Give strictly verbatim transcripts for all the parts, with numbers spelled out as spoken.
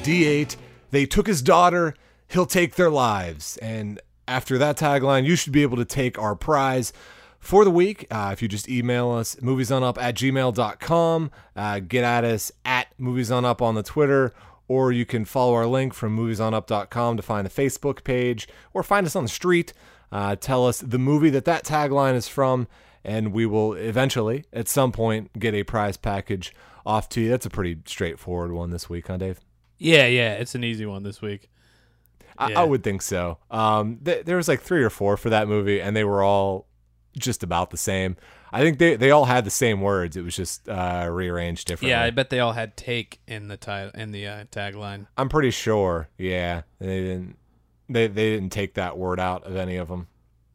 D eight. They took his daughter, he'll take their lives. And after that tagline, you should be able to take our prize for the week. Uh, if you just email us, moviesonup at gmail dot com, uh, get at us at moviesonup on the Twitter, or you can follow our link from moviesonup dot com to find the Facebook page, or find us on the street. Uh, tell us the movie that that tagline is from, and we will eventually, at some point, get a prize package off to you. That's a pretty straightforward one this week, huh, Dave? Yeah, yeah, it's an easy one this week. I, Yeah. I would think so. Um, th- there was like three or four for that movie, and they were all just about the same. I think they, they all had the same words. It was just uh, rearranged differently. Yeah, I bet they all had "take" in the title in the uh, tagline. I'm pretty sure. Yeah, they didn't. They they didn't take that word out of any of them.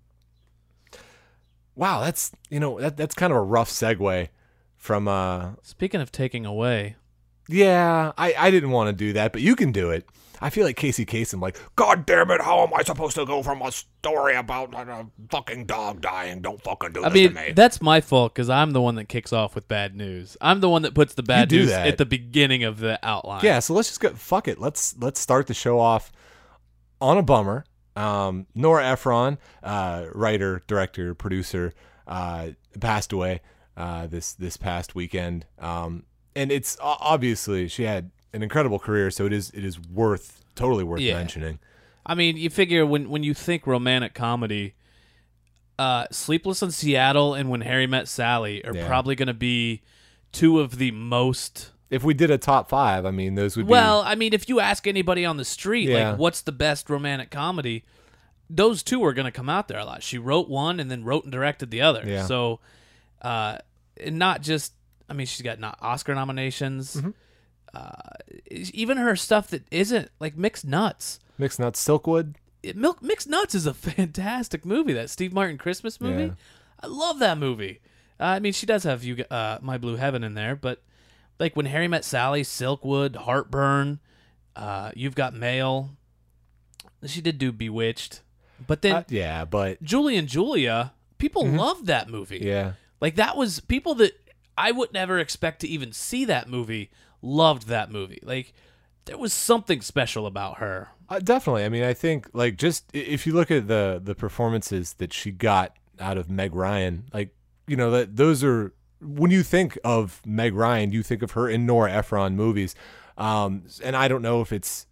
Wow, that's you know that that's kind of a rough segue from. Uh, Speaking of taking away, yeah, I I didn't want to do that, but you can do it. I feel like Casey Kasem, like, God damn it, how am I supposed to go from a story about a fucking dog dying? Don't fucking do I this mean, to me. that's my fault because I'm the one that kicks off with bad news. I'm the one that puts the bad do news that. at the beginning of the outline. Yeah, so let's just go. Fuck it. Let's let's start the show off on a bummer. Um, Nora Ephron, uh, writer, director, producer, uh, passed away uh, this this past weekend. Um, and it's o- obviously she had an incredible career, so it is it is worth totally worth Yeah. mentioning. I mean, you figure when when you think romantic comedy, uh, Sleepless in Seattle and When Harry Met Sally are Yeah. probably going to be two of the most. If we did a top five, I mean, those would be. Well, I mean, if you ask anybody on the street, Yeah. like, what's the best romantic comedy, those two are going to come out there a lot. She wrote one and then wrote and directed the other. Yeah. So, uh, and not just, I mean, she's got not Oscar nominations. Mm-hmm. Uh, even her stuff that isn't, like Mixed Nuts. Mixed Nuts, Silkwood. It, Milk Mixed Nuts is a fantastic movie. That Steve Martin Christmas movie. Yeah. I love that movie. Uh, I mean, she does have you, uh, My Blue Heaven in there, but like When Harry Met Sally, Silkwood, Heartburn, uh, You've Got Mail. She did do Bewitched, but then Uh, yeah, but Julie and Julia, people loved that movie. yeah. Like that was people that I would never expect to even see that movie loved that movie. Like there was something special about her. Uh, definitely. I mean, I think like just i- if you look at the the performances that she got out of Meg Ryan, like you know that those are when you think of Meg Ryan, you think of her in Nora Ephron movies, um, and I don't know if it's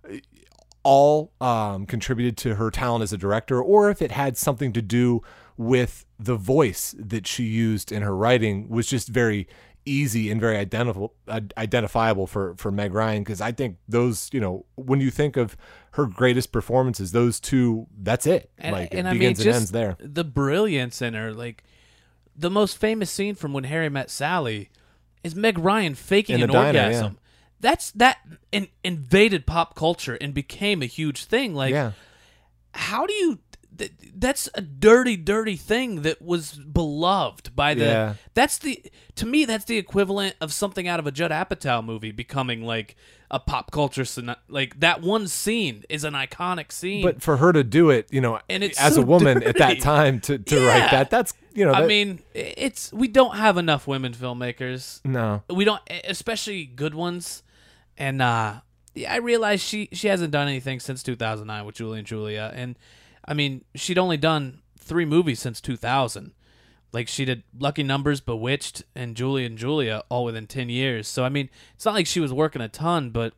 all um, contributed to her talent as a director or if it had something to do with the voice that she used in her writing was just very easy and very identifiable identifiable for for Meg Ryan, because I think those, you know, when you think of her greatest performances, those two, that's it. And, like and it I mean, begins and just ends there. the brilliance in her, like the most famous scene from When Harry Met Sally is Meg Ryan faking In an the diner, orgasm. yeah. That's that in, invaded pop culture and became a huge thing. Like, Yeah. how do you? Th- that's a dirty, dirty thing that was beloved by the. Yeah. That's the to me. That's the equivalent of something out of a Judd Apatow movie becoming like a pop culture. scen- Like that one scene is an iconic scene. But for her to do it, you know, And it's as so a woman at that dirty. time to, to Yeah. write that, that's, you know, I that- mean, it's we don't have enough women filmmakers. no. We don't, especially good ones. And uh, yeah, I realize she she hasn't done anything since two thousand nine with Julie and Julia. And I mean, she'd only done three movies since two thousand. Like she did Lucky Numbers, Bewitched, and Julie and Julia all within ten years. So I mean, it's not like she was working a ton, but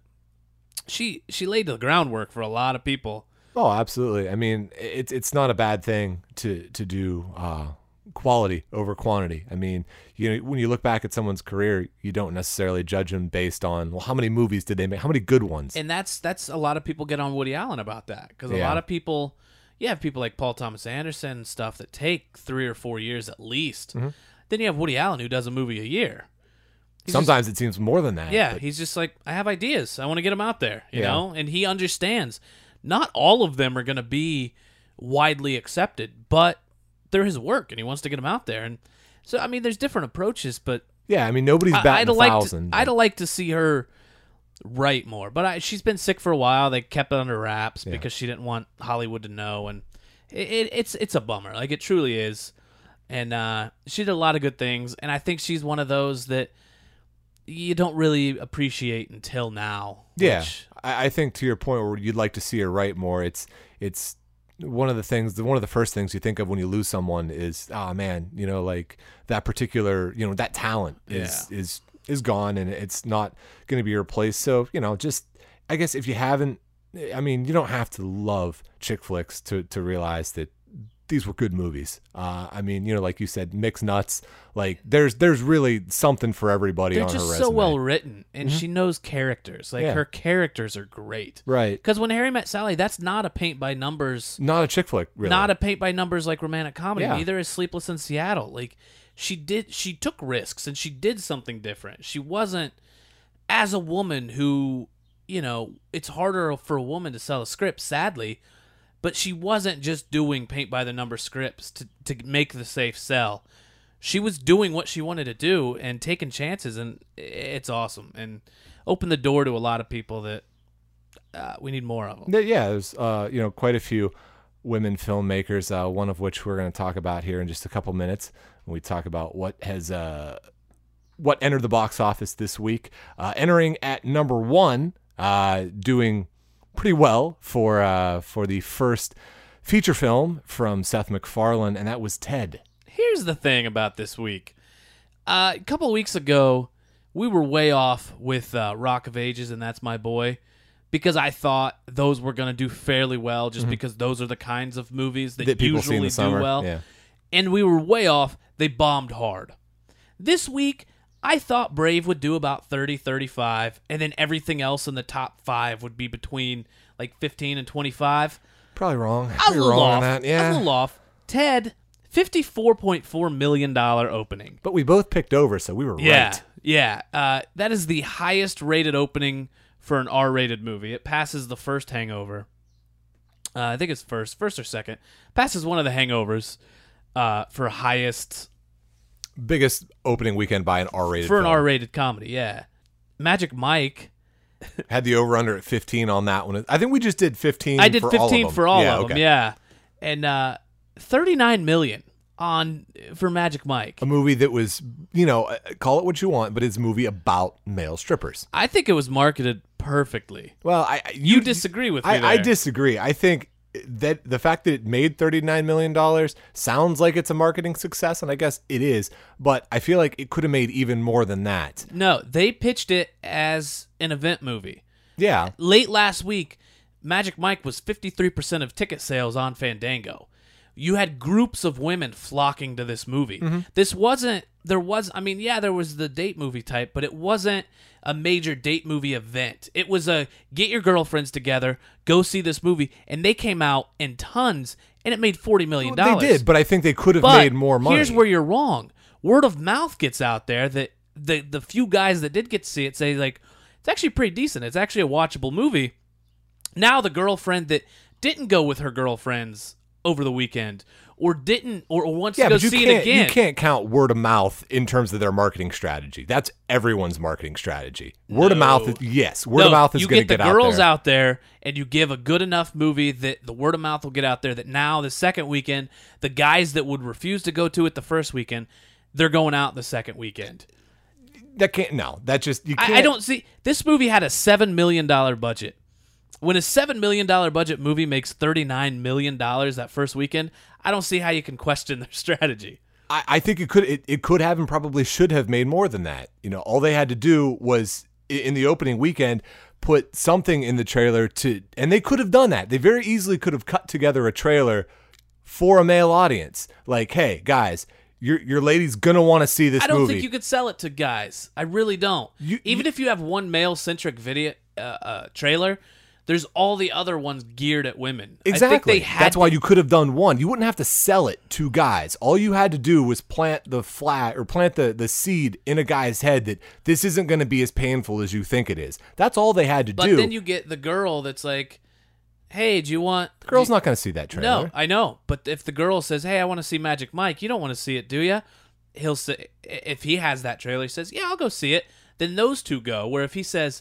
she she laid the groundwork for a lot of people. Oh, absolutely. I mean, it's it's not a bad thing to to do uh, quality over quantity. I mean, you know, when you look back at someone's career, you don't necessarily judge them based on, well, how many movies did they make? How many good ones? And that's that's a lot of people get on Woody Allen about that because a Yeah. lot of people, you have people like Paul Thomas Anderson and stuff that take three or four years at least. Mm-hmm. Then you have Woody Allen who does a movie a year. He's Sometimes it seems more than that. just, yeah, but- he's just like, I have ideas, I want to get them out there, you Yeah. know. And he understands not all of them are going to be widely accepted, but they're his work, and he wants to get them out there. And so, I mean, there's different approaches, but yeah, I mean, nobody's I- batting I'd a like thousand. To, I'd like to see her write more, but I, she's been sick for a while. They kept it under wraps Yeah. because she didn't want Hollywood to know, and it, it, it's it's a bummer. Like it truly is. And uh, she did a lot of good things, and I think she's one of those that you don't really appreciate until now. Yeah, which I, I think to your point where you'd like to see her write more, it's it's one of the things, one of the first things you think of when you lose someone is, oh man, you know, like that particular, you know, that talent is Yeah. is is gone and it's not going to be replaced. So, you know, just I guess if you haven't, I mean, you don't have to love chick flicks to to realize that these were good movies. Uh, I mean, you know, like you said, mixed nuts. Like there's there's really something for everybody They're on her just resume. so well written, and she knows characters. Like Yeah. her characters are great. Right. Because when Harry Met Sally, that's not a paint by numbers. Not a chick flick, really. Not a paint by numbers like romantic comedy. Yeah. Neither is Sleepless in Seattle. Like she did, she took risks and she did something different. She wasn't, as a woman who, you know, it's harder for a woman to sell a script, sadly, but she wasn't just doing paint by the number scripts to to make the safe sell. She was doing what she wanted to do and taking chances, and it's awesome and opened the door to a lot of people that uh, we need more of them. Th- Yeah, there's uh, you know, quite a few women filmmakers, uh, one of which we're going to talk about here in just a couple minutes when we talk about what has uh, what entered the box office this week. Uh, entering at number one, uh, doing pretty well for uh, for the first feature film from Seth MacFarlane, and that was Ted. Here's the thing about this week. Uh, a couple of weeks ago, we were way off with uh, Rock of Ages and That's My Boy because I thought those were going to do fairly well just because those are the kinds of movies that, That people see in usually the summer. do well. Yeah. And we were way off. They bombed hard. This week, I thought Brave would do about thirty, thirty-five, and then everything else in the top five would be between like fifteen and twenty-five. Probably wrong. I was a You're little wrong off. on that. I was a Yeah. little off. Ted, fifty-four point four million dollars opening. But we both picked over, so we were Yeah, right. yeah. Uh, that is the highest rated opening for an R-rated movie. It passes the first Hangover. Uh, I think it's first, first or second. Passes one of the Hangovers uh, for highest Biggest opening weekend by an R-rated for an film. R-rated comedy. Yeah, Magic Mike. Had the over-under at fifteen on that one. I think we just did fifteen I did for all of fifteen them. for all yeah, of okay. them. Yeah, and uh, thirty-nine million on for Magic Mike. A movie that was, you know, uh, call it what you want, but it's a movie about male strippers. I think it was marketed perfectly. Well, I I- You disagree with me I, I there. disagree. I think that the fact that it made thirty-nine million dollars sounds like it's a marketing success, and I guess it is, but I feel like it could have made even more than that. No, they pitched it as an event movie. Yeah. Late last week, Magic Mike was fifty-three percent of ticket sales on Fandango. You had groups of women flocking to this movie. Mm-hmm. This wasn't, there was, I mean, yeah, there was the date movie type, but it wasn't a major date movie event. It was a get your girlfriends together, go see this movie, and they came out in tons, and it made forty million dollars. They did, but I think they could have But made more money. here's where you're wrong. Word of mouth gets out there that the the few guys that did get to see it say, like, it's actually pretty decent. It's actually a watchable movie. Now the girlfriend that didn't go with her girlfriends over the weekend or didn't or, or wants yeah, to go but you see can't, it again. you can't count word of mouth in terms of their marketing strategy. That's everyone's marketing strategy. Word of No. mouth, is, yes, word No, of mouth is you going to get get the girls out there. out there and you give a good enough movie that the word of mouth will get out there that now the second weekend, the guys that would refuse to go to it the first weekend, they're going out the second weekend. That can't. No, that just you can't. I, I don't see. This movie had a seven million dollar budget. When a seven million dollar budget movie makes thirty nine million dollars that first weekend, I don't see how you can question their strategy. I, I think it could. It, it could have and probably should have made more than that. You know, all they had to do was i- in the opening weekend put something in the trailer to, and they could have done that. They very easily could have cut together a trailer for a male audience. Like, hey guys, your your lady's gonna want to see this I don't movie. think you could sell it to guys. I really don't. You- Even if you have one male centric video uh, uh, trailer, there's all the other ones geared at women. Exactly. I think they had That's why you could have done one. You wouldn't have to sell it to guys. All you had to do was plant the flag or plant the, the seed in a guy's head that this isn't going to be as painful as you think it is. That's all they had to But do. then you get the girl that's like, "Hey, do you want?" the girl's do you- not going to see that trailer. No, I know. But if the girl says, "Hey, I want to see Magic Mike," you don't want to see it, do you? He'll say, if he has that trailer, he says, "Yeah, I'll go see it." Then those two go. Where if he says,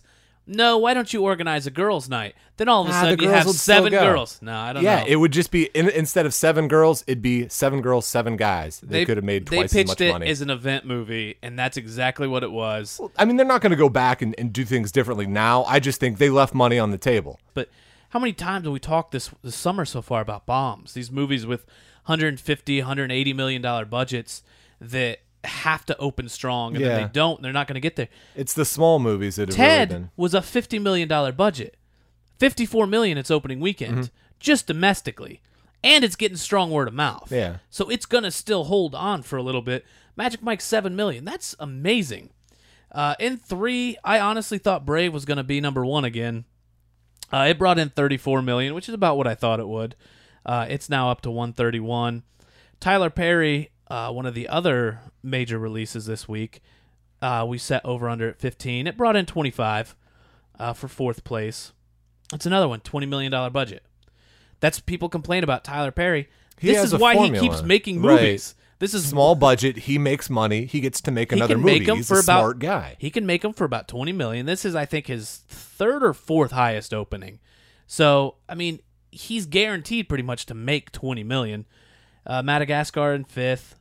No, why don't you organize a girls' night? Then all of a Ah, sudden the you girls have would still seven go. girls. No, I don't Yeah, know. it would just be in, instead of seven girls, it'd be seven girls, seven guys. They, could have made twice They as much pitched it money. as an event movie, and that's exactly what it was. I mean, they're not going to go back and, and do things differently now. I just think they left money on the table. But how many times have we talked this, this summer so far about bombs? These movies with one hundred fifty, one hundred eighty million dollar budgets that have to open strong, and Yeah. then they don't. They're not going to get there. It's the small movies that have Ted really been. was a fifty million dollar budget. fifty-four million dollars its opening weekend, Mm-hmm. just domestically. And it's getting strong word of mouth. Yeah. So it's going to still hold on for a little bit. Magic Mike, seven million dollars. That's amazing. Uh, in three, I honestly thought Brave was going to be number one again. Uh, it brought in thirty-four million dollars, which is about what I thought it would. Uh, it's now up to one thirty-one. Tyler Perry, uh, one of the other major releases this week, uh, we set over under at fifteen. It brought in twenty-five uh, for fourth place. It's another one, twenty million dollars budget. That's people complain about Tyler Perry. He this has is a why formula. he keeps making Right. movies. This is Small budget. He makes money. He gets to make he another can movie. make them He's for a about, smart guy. He can make them for about twenty million dollars. This is, I think, his third or fourth highest opening. So, I mean, he's guaranteed pretty much to make twenty million dollars. Uh, Madagascar in fifth.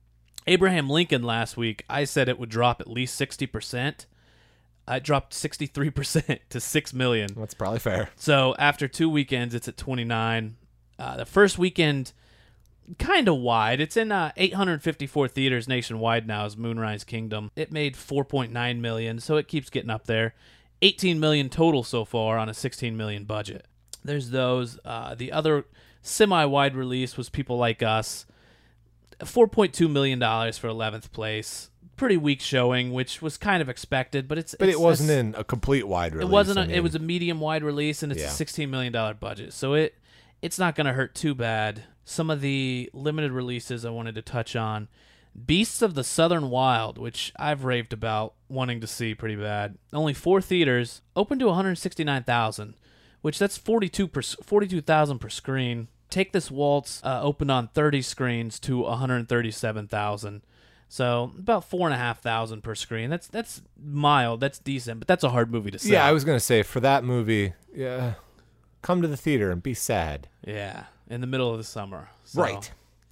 Abraham Lincoln last week, I said it would drop at least sixty percent. It dropped sixty-three percent to six million dollars. That's probably fair. So after two weekends, it's at twenty-nine. Uh, the first weekend, kind of wide. It's in uh, eight hundred fifty-four theaters nationwide now. Is Moonrise Kingdom. It made four point nine million, so it keeps getting up there. eighteen million total so far on a sixteen million budget. There's those. Uh, the other semi-wide release was People Like Us. four point two million dollars for eleventh place. Pretty weak showing, which was kind of expected, but it's But it's, it wasn't it's, in a complete wide release. it wasn't. A, I mean, it was a medium wide release, and it's Yeah. a sixteen million dollar budget, so it it's not going to hurt too bad. Some of the limited releases I wanted to touch on: Beasts of the Southern Wild, which I've raved about wanting to see pretty bad. Only four theaters, open to one hundred sixty nine thousand, which that's forty two per forty two thousand per screen. Take This Waltz uh, opened on thirty screens to one hundred thirty seven thousand. So about four and a half thousand per screen. That's that's mild. That's decent, but that's a hard movie to sell. Yeah, I was gonna say for that movie, yeah, come to the theater and be sad. Yeah, in the middle of the summer. So, Right.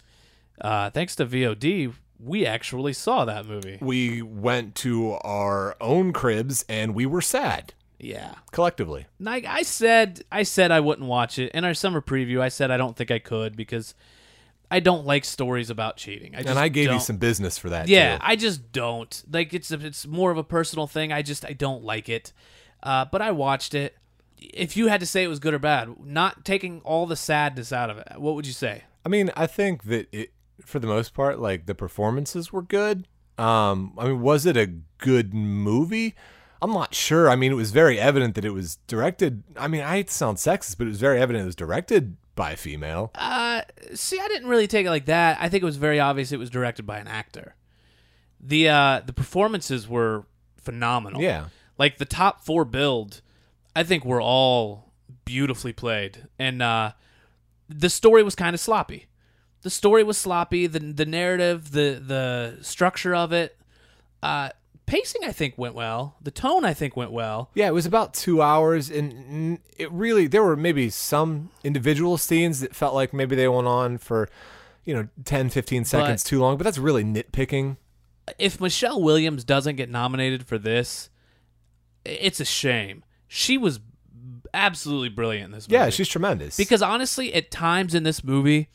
Uh, thanks to V O D, we actually saw that movie. We went to our own cribs and we were sad Yeah. collectively. Like I said, I said I wouldn't watch it. In our summer preview, I said I don't think I could because I don't like stories about cheating. I just And I gave don't. you some business for that. Yeah, too. I just don't. Like it's it's more of a personal thing. I just I don't like it. Uh, but I watched it. If you had to say it was good or bad, not taking all the sadness out of it, what would you say? I mean, I think that it, for the most part, like the performances were good. Um, I mean, was it a good movie? I'm not sure. I mean, it was very evident that it was directed. I mean, I hate to sound sexist, but it was very evident it was directed by a female. Uh, see, I didn't really take it like that. I think it was very obvious it was directed by an actor. The uh, the performances were phenomenal. Yeah. Like the top four build, I think were all beautifully played, and uh, the story was kind of sloppy. The story was sloppy. The the narrative, the the structure of it, uh, pacing I think went well. The tone I think went well. Yeah, it was about two hours, and it really, there were maybe some individual scenes that felt like maybe they went on for, you know, ten, fifteen seconds But- too long, but that's really nitpicking. If Michelle Williams doesn't get nominated for this, it's a shame. She was absolutely brilliant in this movie. Yeah, she's tremendous. Because honestly, at times in this movie,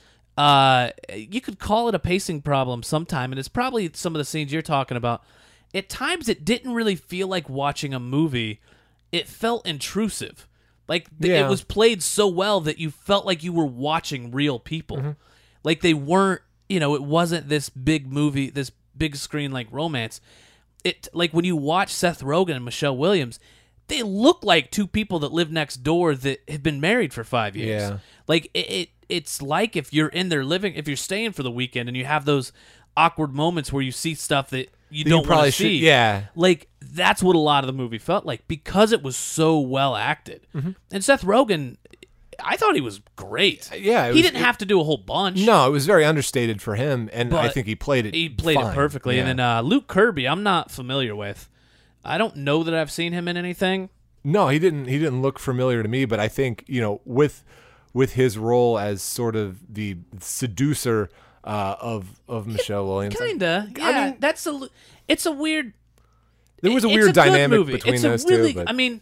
uh, you could call it a pacing problem sometime, and it's probably some of the scenes you're talking about. At times, it didn't really feel like watching a movie. It felt intrusive. Like th- Yeah. it was played so well that you felt like you were watching real people. Mm-hmm. Like they weren't, you know, it wasn't this big movie, this big screen like romance. It like when you watch Seth Rogen and Michelle Williams, they look like two people that live next door that have been married for five years. Yeah. Like it, it it's like if you're in their living, if you're staying for the weekend and you have those awkward moments where you see stuff that you You don't want probably to should- see. yeah. Like that's what a lot of the movie felt like because it was so well acted. Mm-hmm. And Seth Rogen, I thought he was great. Yeah, it he was- didn't have to do a whole bunch. No, it was very understated for him, and I But think he played it He played fine. it perfectly. Yeah. And then uh, Luke Kirby, I'm not familiar with. I don't know that I've seen him in anything. No, he didn't. He didn't look familiar to me. But I think you know, with with his role as sort of the seducer uh, of of Michelle Williams, Kinda, yeah. I mean, that's a. It's a weird. there was a it's weird a good dynamic movie. between it's those a really, two. But I mean,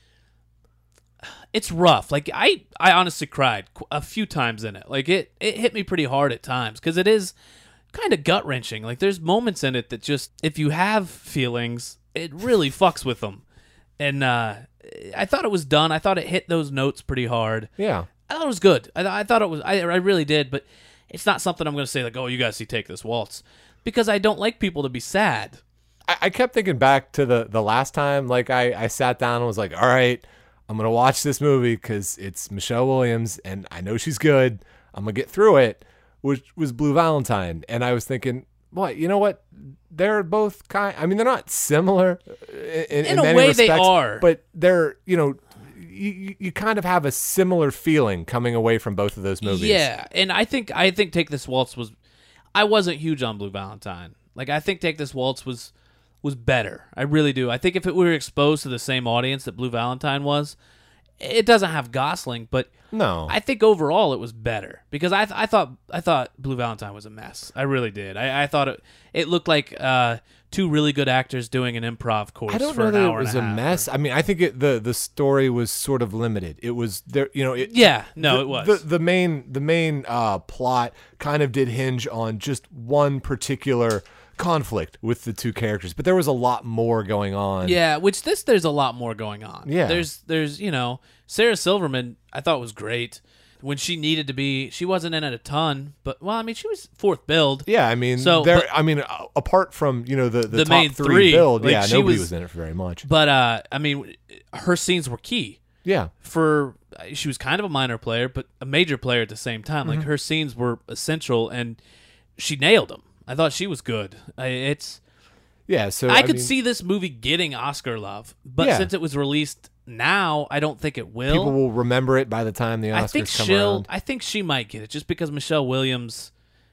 it's rough. Like I, I honestly cried qu- a few times in it. Like it, it hit me pretty hard at times because it is kind of gut wrenching. Like there's moments in it that just, if you have feelings, it really fucks with them. And uh, I thought it was done. I thought it hit those notes pretty hard. yeah, I thought it was good. I, I thought it was. I, I really did. But it's not something I'm going to say like, oh, you guys see Take This Waltz, because I don't like people to be sad. I, I kept thinking back to the the last time. Like I, I sat down and was like, all right, I'm gonna watch this movie because it's Michelle Williams and I know she's good. I'm gonna get through it. Which was Blue Valentine, and I was thinking, what? You know what? They're both kind. I mean, they're not similar in, in, In a many way they respects, are. but they're you know. You, you kind of have a similar feeling coming away from both of those movies. Yeah, and I think I think Take This Waltz was. I wasn't huge on Blue Valentine. Like I think Take This Waltz was was better. I really do. I think if it were exposed to the same audience that Blue Valentine was, it doesn't have Gosling, but No. I think overall it was better because I th- I thought I thought Blue Valentine was a mess. I really did. I, I thought it it looked like uh, two really good actors doing an improv course. I don't for know an that it hour was and a half. mess. I mean, I think it, the the story was sort of limited. It was there, you know. It, Yeah, no, the, it was. the the main the main uh, plot kind of did hinge on just one particular conflict with the two characters, but there was a lot more going on. Yeah, which this there's a lot more going on. Yeah. There's there's, you know, Sarah Silverman I thought was great when she needed to be. She wasn't in it a ton, but well, I mean, she was fourth build. Yeah, I mean, So, there. but- I mean, uh, apart from you know the the, The top main three, three, build, like, yeah, she nobody was- was in it for very much. But uh I mean, her scenes were key Yeah, for she was kind of a minor player, but a major player at the same time. Mm-hmm. Like her scenes were essential and she nailed them. I thought she was good. I, it's yeah. So I, could mean, see this movie getting Oscar love, but Yeah. since it was released now, I don't think it will. people will remember it by the time the Oscars I think come she'll. around. I think she might get it just because Michelle Williams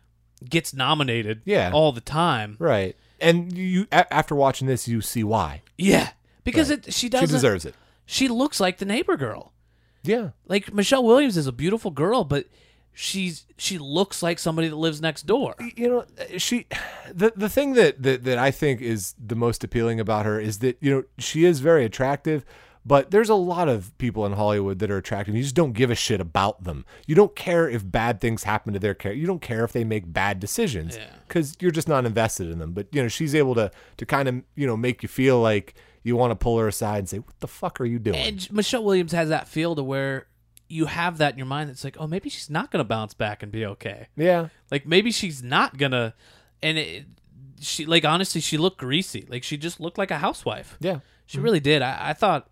gets nominated. Yeah. all the time. Right, and you a- after watching this, you see why Yeah, because Right. it she she doesn't. deserves it. She looks like the neighbor girl. Yeah, Like Michelle Williams is a beautiful girl, but she's she looks like somebody that lives next door. you know she the the thing that, that that I think is the most appealing about her is that you know she is very attractive, but there's a lot of people in Hollywood that are attractive. You just don't give a shit about them. You don't care if bad things happen to their character. You don't care if they make bad decisions Yeah. because you're just not invested in them. But you know she's able to to kind of you know make you feel like you want to pull her aside and say, "What the fuck are you doing?" And Michelle Williams has that feel to where you have that in your mind. It's like, oh, maybe she's not gonna bounce back and be okay. yeah, Like maybe she's not gonna, and it, she like honestly, she looked greasy. Like she just looked like a housewife. yeah, She really did. I, I thought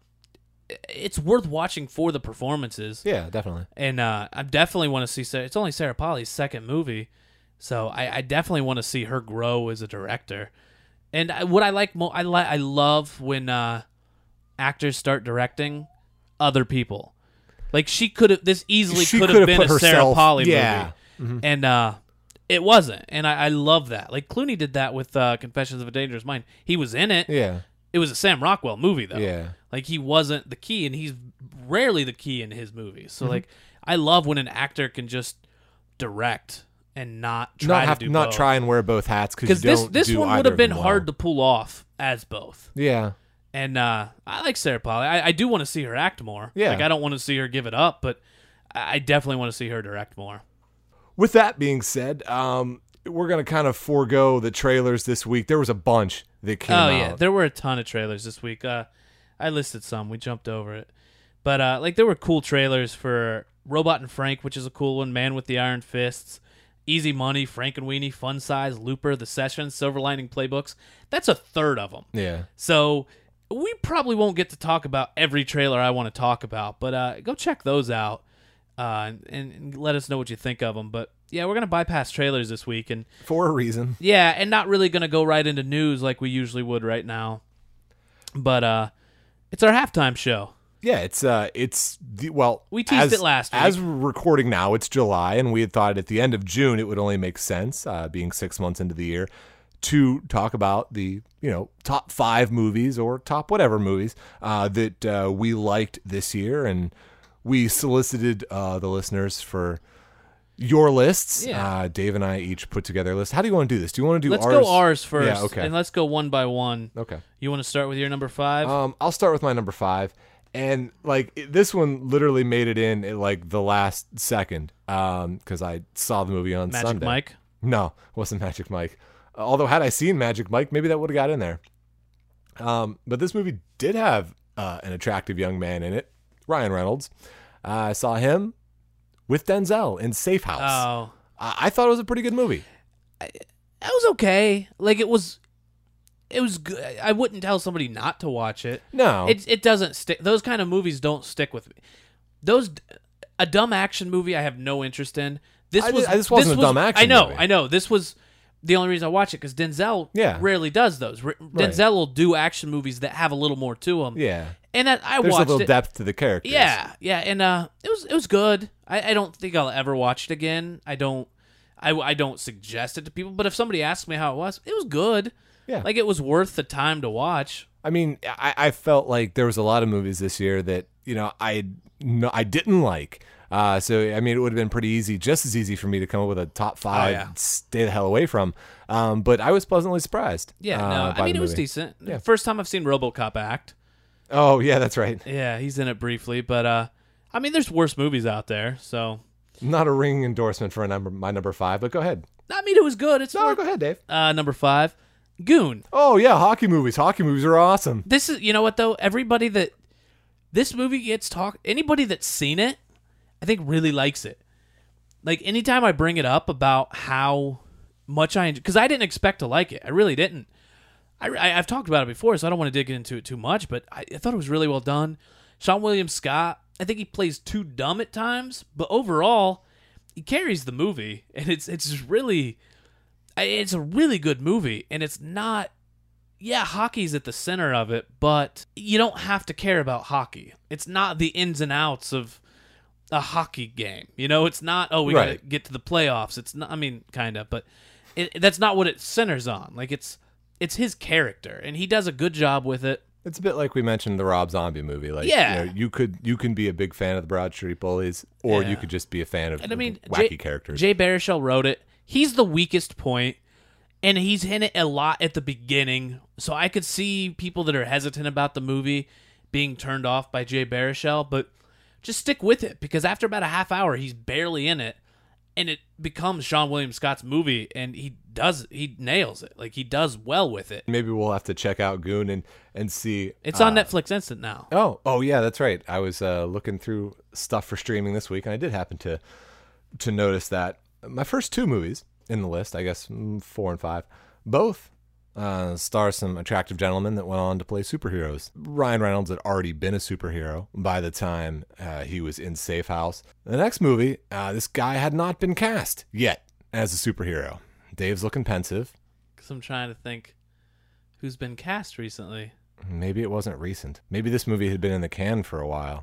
it's worth watching for the performances, yeah, definitely. and uh, I definitely want to see. Sarah, it's only Sarah Polley's second movie, so I, I definitely want to see her grow as a director. And I, what I like, mo- I like, I love when uh, actors start directing other people. Like she could have, this easily She could could have have been put a Sarah herself- Polley yeah. movie, and uh, it wasn't. And I, I love that. Like Clooney did that with uh, Confessions of a Dangerous Mind. He was in it. Yeah, It was a Sam Rockwell movie though. yeah. Like he wasn't the key, and he's rarely the key in his movies. Mm-hmm. So like, I love when an actor can just direct and not try Not to have do not both. try and wear both hats Because because this this one would have been hard to pull off as both. Yeah, And uh, I like Sarah Polley. I, I do want to see her act more. Yeah. Like I don't want to see her give it up, but I I definitely want to see her direct more. with that being said, um, we're gonna kind of forego the trailers this week. There was a bunch that came Oh out. yeah, there were a ton of trailers this week. Uh, I listed some. We jumped over it, but uh, like there were cool trailers for Robot and Frank, which is a cool one. Man with the Iron Fists, Easy Money, Frank and Weenie, Fun Size, Looper, The Session, Silver Lining Playbooks. That's a third of them. yeah. So we probably won't get to talk about every trailer I want to talk about, but uh, go check those out uh, and, and let us know what you think of them. But yeah, we're gonna bypass trailers this week, and For a reason. yeah, and not really gonna go right into news like we usually would right now. But uh, it's our halftime show. Yeah, it's uh, it's the well. We teased as, it last week. As we're recording now, it's July, and we had thought at the end of June it would only make sense, uh, being six months into the year, to talk about the, you know, top five movies or top whatever movies uh, that uh, we liked this year. And we solicited uh, the listeners for your lists. Yeah. Uh, Dave and I each put together a list. How do you want to do this? Do you want to do Let's ours? go ours first. Yeah, okay. And let's go one by one. Okay. You want to start with your number five? Um, I'll start with my number five. And, like, it, this one literally made it in at, like, the last second because I saw the movie on Magic Sunday. Mike? No, it wasn't Magic Mike. Although, had I seen Magic Mike, maybe that would have got in there. Um, but this movie did have uh, an attractive young man in it, Ryan Reynolds. Uh, I saw him with Denzel in Safe House. Oh. I, I thought it was a pretty good movie. That was okay. Like, it was... It was good. I wouldn't tell somebody not to watch it. No. It it doesn't stick. Those kind of movies don't stick with me. Those a dumb action movie I have no interest in. This I was did- this wasn't this a dumb was- action I know. movie. I know. This was the only reason I watch it because Denzel Yeah. rarely does those. R- Denzel will do action movies that have a little more to them. Yeah. And that I There's a watched little it. depth to the characters. Yeah, yeah, and uh, it was it was good. I, I don't think I'll ever watch it again. I don't. I, I don't suggest it to people. But if somebody asks me how it was, it was good. Yeah. Like, it was worth the time to watch. I mean, I, I felt like there was a lot of movies this year that, you know, I no, I didn't like. Uh, so, I mean, it would have been pretty easy, just as easy for me to come up with a top five, Oh, yeah. stay the hell away from. Um, but I was pleasantly surprised. Yeah, uh, no, by I mean, the it was movie. decent. Yeah. First time I've seen RoboCop act. Oh, yeah, that's right. Yeah, he's in it briefly, but uh, I mean, there's worse movies out there. So, Not a ringing endorsement for a number, my number five, but go ahead. I mean, it was good. It's No, more, go ahead, Dave. uh, number five, Goon. Oh, yeah, hockey movies. Hockey movies are awesome. This is, you know what though? Everybody that this movie gets talk, anybody that's seen it, I think really likes it. Like, anytime I bring it up about how much I, because I didn't expect to like it, I really didn't. I, I I've talked about it before, so I don't want to dig into it too much. But I, I thought it was really well done. Sean William Scott, I think he plays too dumb at times, but overall, he carries the movie, and it's it's just really, it's a really good movie, and it's not. Yeah, hockey's at the center of it, but you don't have to care about hockey. It's not the ins and outs of a hockey game. You know, it's not, oh, we Right. got to get to the playoffs. It's not, I mean, kind of, but it, that's not what it centers on. Like, it's it's his character, and he does a good job with it. It's a bit like we mentioned the Rob Zombie movie. Like, Yeah. you know, you could you can be a big fan of the Broad Street Bullies, or Yeah. you could just be a fan of, And I mean, of wacky Jay, characters. Jay Baruchel wrote it. He's the weakest point, and he's in it a lot at the beginning. So I could see people that are hesitant about the movie being turned off by Jay Baruchel, but just stick with it because after about a half hour, he's barely in it, and it becomes Sean William Scott's movie, and he does he nails it. Like, he does well with it. Maybe we'll have to check out Goon and, and see. It's uh, on Netflix Instant now. Oh, oh yeah, that's right. I was uh, looking through stuff for streaming this week, and I did happen to to notice that my first two movies in the list, I guess mm, four and five, both uh, star some attractive gentlemen that went on to play superheroes. Ryan Reynolds had already been a superhero by the time uh, he was in Safe House. The next movie, uh, this guy had not been cast yet as a superhero. Dave's looking pensive. Because I'm trying to think who's been cast recently. Maybe it wasn't recent. Maybe this movie had been in the can for a while.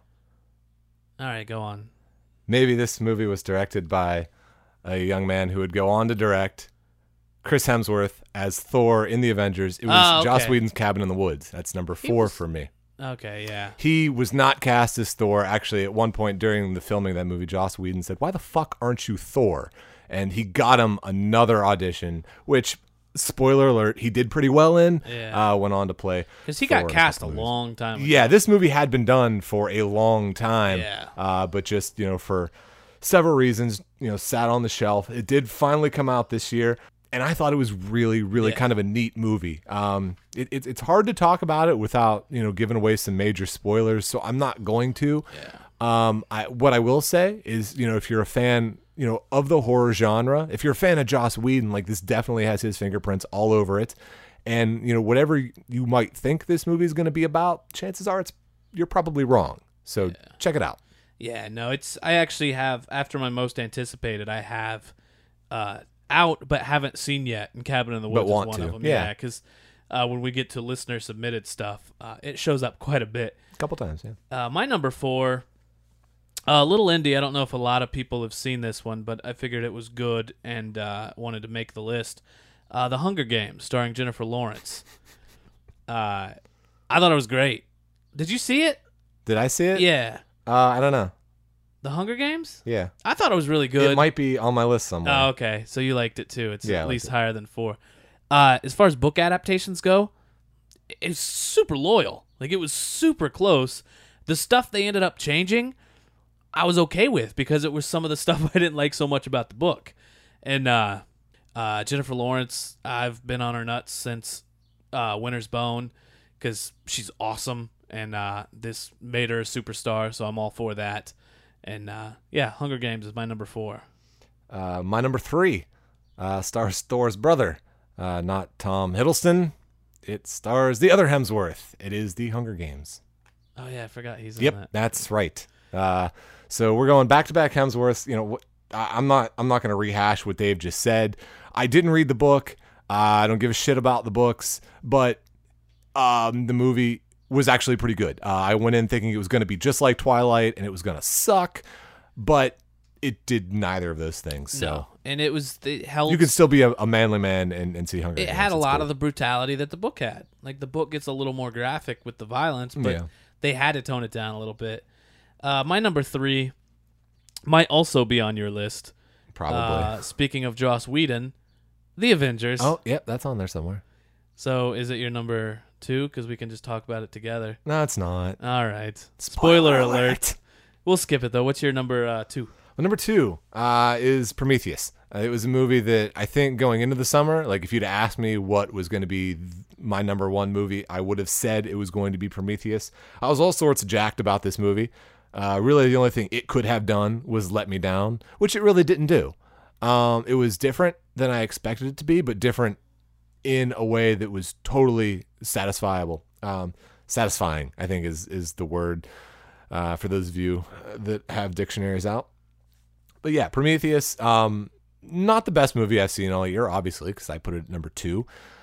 All right, go on. Maybe this movie was directed by a young man who would go on to direct Chris Hemsworth as Thor in the Avengers. It was Oh, okay. Joss Whedon's Cabin in the Woods. That's number four was- for me. Okay, yeah. He was not cast as Thor. Actually, at one point during the filming of that movie, Joss Whedon said, "Why the fuck aren't you Thor?" And he got him another audition, which, spoiler alert, he did pretty well in. Yeah. Uh, went on to play. Because he Thor got in a cast a couple movies. long time ago. Yeah, this movie had been done for a long time. Yeah. Uh, but just, you know, for several reasons, you know, sat on the shelf. It did finally come out this year, and I thought it was really, really Yeah. kind of a neat movie. Um, it, it, it's hard to talk about it without, you know, giving away some major spoilers, so I'm not going to. Yeah. Um, I, what I will say is, you know, if you're a fan, you know, of the horror genre, if you're a fan of Joss Whedon, like, this definitely has his fingerprints all over it. And, you know, whatever you might think this movie is going to be about, chances are it's you're probably wrong. So check it out. Yeah, no, it's. I actually have, after my most anticipated, I have uh, out but haven't seen yet, and Cabin in the Woods But want is one to. of them. Yeah. Yeah, because uh, when we get to listener submitted stuff, uh, it shows up quite a bit. A couple times, yeah. Uh, my number four, uh, Little Indie. I don't know if a lot of people have seen this one, but I figured it was good and uh, wanted to make the list. Uh, The Hunger Games, starring Jennifer Lawrence. Uh, I thought it was great. Did you see it? Did I see it? Yeah. Uh, I don't know. The Hunger Games? Yeah. I thought it was really good. It might be on my list somewhere. Oh, okay. So you liked it too. It's Yeah, I at liked least it. higher than four. Uh, as far as book adaptations go, it's super loyal. Like, it was super close. The stuff they ended up changing, I was okay with because it was some of the stuff I didn't like so much about the book. And uh, uh, Jennifer Lawrence, I've been on her nuts since uh, Winter's Bone because she's awesome. And uh, this made her a superstar, so I'm all for that. And uh, yeah, Hunger Games is my number four. Uh, my number three uh, stars Thor's brother, uh, not Tom Hiddleston. It stars the other Hemsworth. It is the Hunger Games. Oh yeah, I forgot he's in Yep, that. that's right. Uh, so we're going back to back Hemsworths. You know, wh- I- I'm not. I'm not going to rehash what Dave just said. I didn't read the book. Uh, I don't give a shit about the books, but um, the movie was actually pretty good. Uh, I went in thinking it was going to be just like Twilight and it was going to suck, but it did neither of those things. So No, and it was it held. you can still be a, a manly man and, and see Hunger It Games. had a It's lot cool. of the brutality that the book had. Like, the book gets a little more graphic with the violence, but Yeah. they had to tone it down a little bit. Uh, my number three might also be on your list. Probably. Uh, speaking of Joss Whedon, The Avengers. oh, yep, that's on there somewhere. So is it your number two? Because we can just talk about it together. No, it's not. All right. Spoiler, alert. We'll skip it, though. What's your number uh, two? Well, number two uh, is Prometheus. Uh, it was a movie that I think going into the summer, like if you'd asked me what was going to be th- my number one movie, I would have said it was going to be Prometheus. I was all sorts of jacked about this movie. Uh, really, the only thing it could have done was let me down, which it really didn't do. Um, it was different than I expected it to be, but different in a way that was totally satisfiable. Um, satisfying, I think, is is the word uh, for those of you that have dictionaries out. But yeah, Prometheus, um, not the best movie I've seen all year, obviously, because I put it at number two.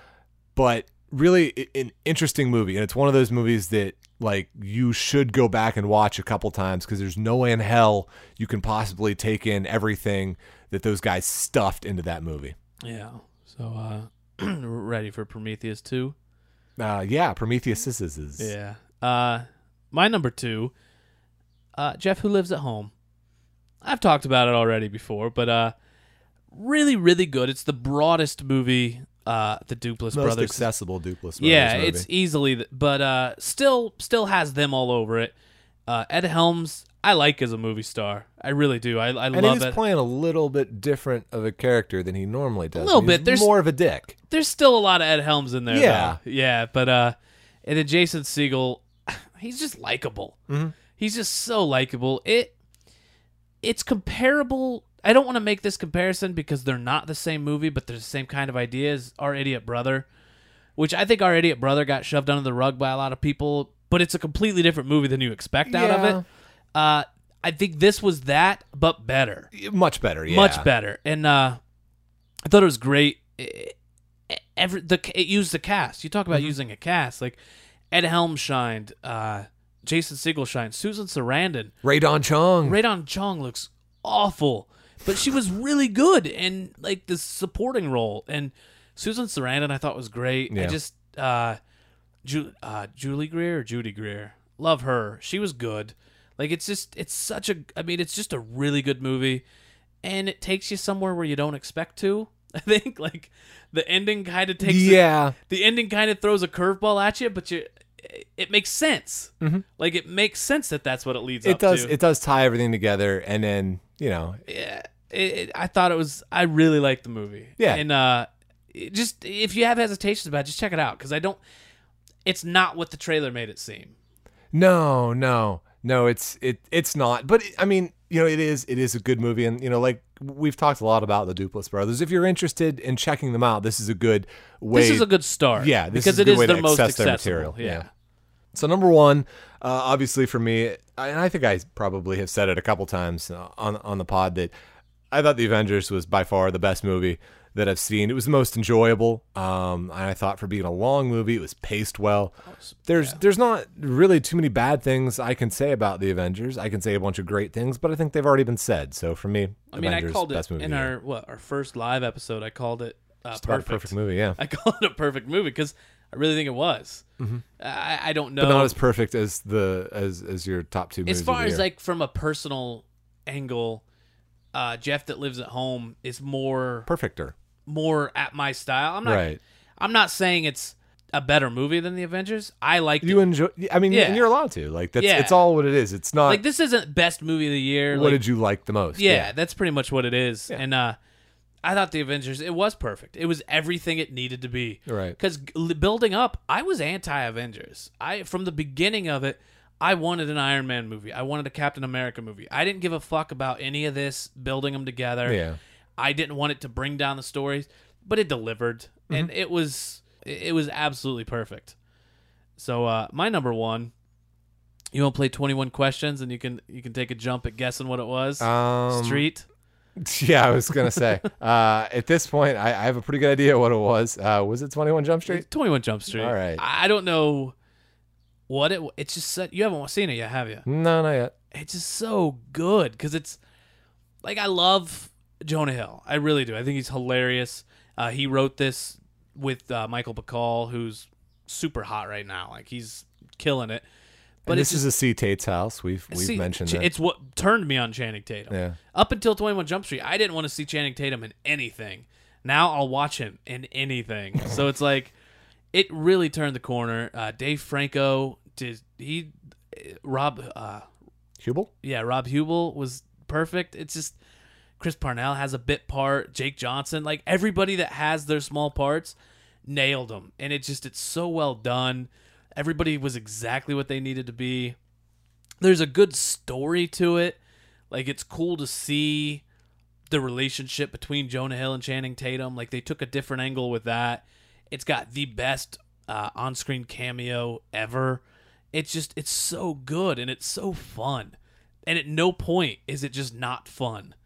But really i- an interesting movie. And it's one of those movies that, like, you should go back and watch a couple times because there's no way in hell you can possibly take in everything that those guys stuffed into that movie. Yeah. So, uh, ready for Prometheus two? Uh, yeah, Prometheus is. is, is. Yeah. Uh, my number two, uh, Jeff Who Lives at Home. I've talked about it already before, but uh, really, really good. It's the broadest movie uh, the Duplass Most brothers. accessible Duplass brothers Yeah, movie. it's easily, th- but uh, still, still has them all over it. Uh, Ed Helms, I like as a movie star. I really do. I, I and love he's it. playing a little bit different of a character than he normally does. A little He's bit. There's- more of a dick. There's still a lot of Ed Helms in there. Yeah. though. yeah, but uh, and then Jason Segel, he's just likable. Mm-hmm. He's just so likable. It, it's comparable. I don't want to make this comparison because they're not the same movie, but they're the same kind of idea as Our Idiot Brother, which I think Our Idiot Brother got shoved under the rug by a lot of people, but it's a completely different movie than you expect out of Yeah. it. Uh, I think this was that, but better. Much better, yeah. Much better. And uh, I thought it was great. It, every the it used the cast. You talk about Mm-hmm. using a cast. Like Ed Helms shined, uh, Jason Segel shined, Susan Sarandon, Ray Don Chong. Radon Chong looks awful, but she was really good in like the supporting role. And Susan Sarandon I thought was great. I Yeah. just uh, Ju- uh, Julie Greer or Judy Greer, love her. She was good. Like it's just it's such a I mean it's just a really good movie, and it takes you somewhere where you don't expect to. I think like the ending kind of takes yeah. the, the ending kind of throws a curveball at you, but you it makes sense. Mm-hmm. Like it makes sense that that's what it leads It up does to. it does tie everything together, and then, you know, Yeah, it, it, I thought it was. I really liked the movie. Yeah. and uh, it just if you have hesitations about it, just check it out because I don't. It's not what the trailer made it seem. no, no. No, it's it it's not. But I mean, you know, it is it is a good movie, and you know, like we've talked a lot about the Duplass brothers. If you're interested in checking them out, this is a good way. This is a good start. Yeah, this because is a it good is way their to most access their accessible. material. Yeah. Yeah. So number one, uh, obviously for me, and I think I probably have said it a couple times uh, on on the pod that I thought The Avengers was by far the best movie that I've seen. It was the most enjoyable. Um, and I thought for being a long movie, it was paced well. There's there's not really too many bad things I can say about The Avengers. I can say a bunch of great things, but I think they've already been said. So for me, I mean, Avengers, I called it best movie in of the our year. what our first live episode. I called it uh, Just about a perfect. perfect movie, yeah. I call it a perfect movie because I really think it was. Mm-hmm. I, I don't know, But not as perfect as the as as your top two movies. as far of the as year. like from a personal angle. Uh, Jeff That Lives at Home is more perfecter, more at my style. I'm not. right? I'm not saying it's a better movie than the Avengers. I like You enjoy. I mean, Yeah. and you're allowed to. Like that's Yeah. it's all what it is. It's not like this isn't best movie of the year. what like, did you like the most. Yeah, that's pretty much what it is. Yeah. And uh, I thought the Avengers it was perfect. It was everything it needed to be. Right. Because building up, I was anti-Avengers. I from the beginning of it. I wanted an Iron Man movie. I wanted a Captain America movie. I didn't give a fuck about any of this building them together. Yeah. I didn't want it to bring down the stories, but it delivered, Mm-hmm. and it was it was absolutely perfect. So uh, my number one, you want to play twenty-one questions, and you can you can take a jump at guessing what it was. Um, Street. Yeah, I was gonna say. uh, at this point, I, I have a pretty good idea what it was. Uh, was it twenty-one Jump Street? twenty-one Jump Street. All right. I I don't know what it. It's just so- you haven't seen it yet, have you? No, not yet. It's just so good because it's like I love Jonah Hill. I really do. I think he's hilarious. Uh, he wrote this with uh, Michael Bacall, who's super hot right now. Like he's killing it. But But this it's is a C Tate's house. We've we've See, mentioned Ch- that. It's what turned me on Channing Tatum. Yeah. Up until twenty-one Jump Street, I didn't want to see Channing Tatum in anything. Now I'll watch him in anything. So it's like it really turned the corner. Uh, Dave Franco did he Rob uh, Hubel? yeah, Rob Hubel was perfect. It's just Chris Parnell has a bit part, Jake Johnson, like everybody that has their small parts nailed them. And it just it's so well done. Everybody was exactly what they needed to be. There's a good story to it. Like it's cool to see the relationship between Jonah Hill and Channing Tatum. Like they took a different angle with that. It's got the best uh, on-screen cameo ever. It's just it's so good and it's so fun. And at no point is it just not fun.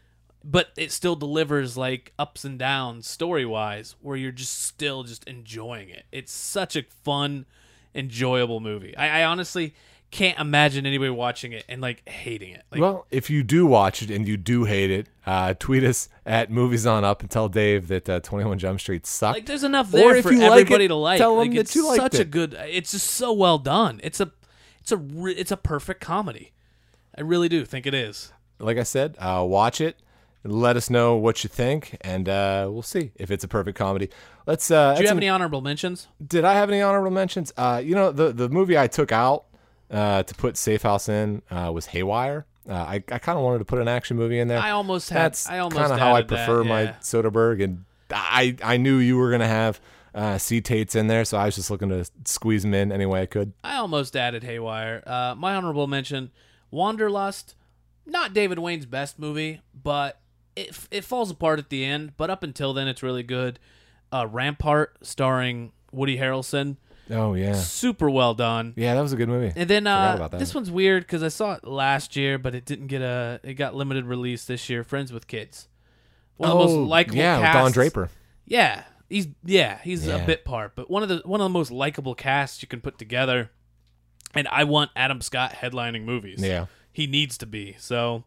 But it still delivers like ups and downs story-wise where you're just still just enjoying it. It's such a fun, enjoyable movie. I, I honestly can't imagine anybody watching it and like hating it. Like, Well, if you do watch it and you do hate it, uh, tweet us at Movies On Up and tell Dave that uh, twenty-one Jump Street sucked. like there's enough Or there if for you like everybody it, to like. tell like them that it's you liked such a it. good. It's just so well done. It's a, it's a, re- it's a perfect comedy. I really do think it is. Like I said, uh, watch it. Let us know what you think, and uh, we'll see if it's a perfect comedy. Let's. Uh, Do you that's have an- any honorable mentions? Did I have any honorable mentions? Uh, you know, the the movie I took out uh, to put Safe House in uh, was Haywire. Uh, I I kind of wanted to put an action movie in there. I almost had. That's I almost kind of how I added that, prefer yeah. my Soderbergh, and I I knew you were gonna have uh, C Tates in there, so I was just looking to squeeze them in any way I could. I almost added Haywire. Uh, my honorable mention, Wanderlust. Not David Wayne's best movie, but it it falls apart at the end. But up until then, it's really good. Uh, Rampart, starring Woody Harrelson, Oh yeah, super well done. yeah, that was a good movie. And then Forgot uh, about that. this one's weird because I saw it last year, but it didn't get a. It got limited release this year. Friends with Kids. One of the most likable. Oh, yeah, with casts. Don Draper. Yeah, he's yeah he's Yeah. a bit part, but one of the one of the most likable casts you can put together. And I want Adam Scott headlining movies. Yeah. He needs to be. So,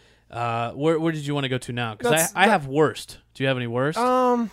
uh, where where did you want to go to now? Because I, That's- I have worst. Do you have any worst? Um,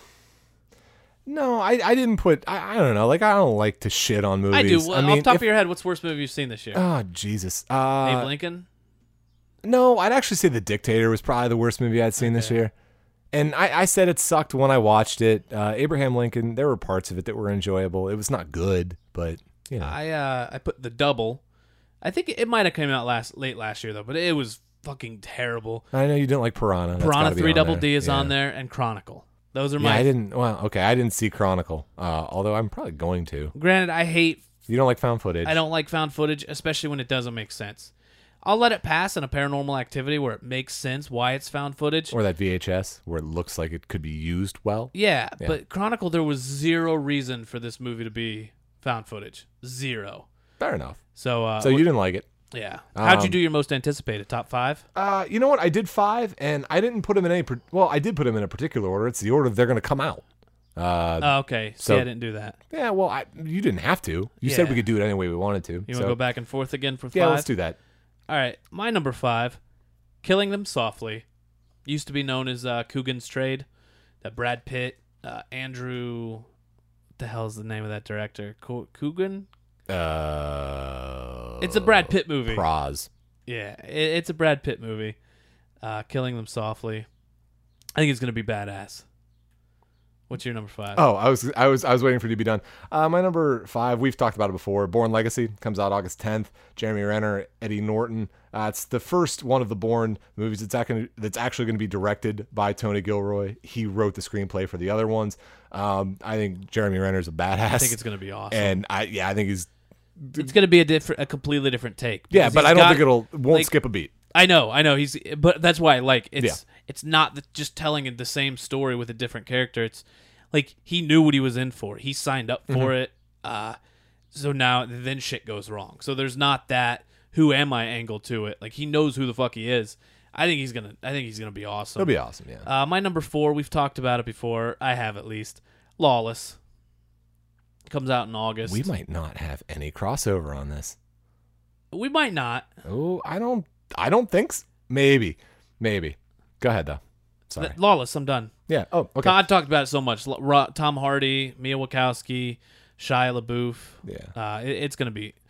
no, I I didn't put. I, I don't know. Like I don't like to shit on movies. I do. Well, I mean, off the top if- of your head, what's the worst movie you've seen this year? Oh Jesus. Uh, Abe Lincoln? No, I'd actually say The Dictator was probably the worst movie I'd seen this Okay. year. And I, I said it sucked when I watched it. Uh, Abraham Lincoln, there were parts of it that were enjoyable. It was not good, but you know. I uh I put The Double. I think it, it might have come out last late last year though, but it was fucking terrible. I know you didn't like Piranha. That's Piranha gotta be Three on Double there. D is Yeah. on there, and Chronicle. Those are Yeah, my. I didn't. Well, okay, I didn't see Chronicle. Uh, although I'm probably going to. Granted, I hate. You don't like found footage. I don't like found footage, especially when it doesn't make sense. I'll let it pass in a Paranormal Activity where it makes sense why it's found footage. Or that V H S where it looks like it could be used well. Yeah, Yeah. but Chronicle, there was zero reason for this movie to be found footage. Zero. Fair enough. So, uh, So you didn't like it. yeah. How'd you Um, do your most anticipated? Top five? Uh, you know what? I did five, and I didn't put them in any. Per- well, I did put them in a particular order. It's the order they're going to come out. Uh, Oh, okay. See, so- I didn't do that. yeah. Well, I, you didn't have to. You said Yeah. we could do it any way we wanted to. You want so, to go back and forth again for Yeah, five? let's do that. All right. My number five, Killing Them Softly. Used to be known as uh, Coogan's Trade. That Brad Pitt, uh, Andrew. What the hell's the name of that director? Co- Coogan. Uh, It's a Brad Pitt movie. Praz. Yeah, it, it's a Brad Pitt movie. Uh, Killing Them Softly. I think it's gonna be badass. What's your number five? Oh, I was I was I was waiting for you to be done. Uh, my number five, we've talked about it before. Bourne Legacy comes out August tenth. Jeremy Renner, Eddie Norton. Uh, it's the first one of the Bourne movies that's actually that's actually going to be directed by Tony Gilroy. He wrote the screenplay for the other ones. Um, I think Jeremy Renner's a badass. I think it's gonna be awesome. And I yeah, I think he's it's gonna be a different, a completely different take. yeah, because but he's I don't got- think it'll won't like, skip a beat. I know, I know. He's, but that's why, like, it's Yeah. it's not the, just telling the same story with a different character. It's like he knew what he was in for. He signed up for Mm-hmm. it. Uh, so now then shit goes wrong. So there's not that who am I angle to it. Like he knows who the fuck he is. I think he's gonna. I think he's gonna be awesome. It'll be awesome. Yeah. Uh, my number four, we've talked about it before. I have at least. Lawless comes out in August. We might not have any crossover on this. We might not. Oh, I don't. I don't think so. Maybe. Maybe. Go ahead though. Sorry. Lawless. I'm done. Yeah. Oh. Okay. I've talked about it so much. L- Ro- Tom Hardy, Mia Wachowski, Shia LaBeouf. Yeah. Uh, it, it's gonna be.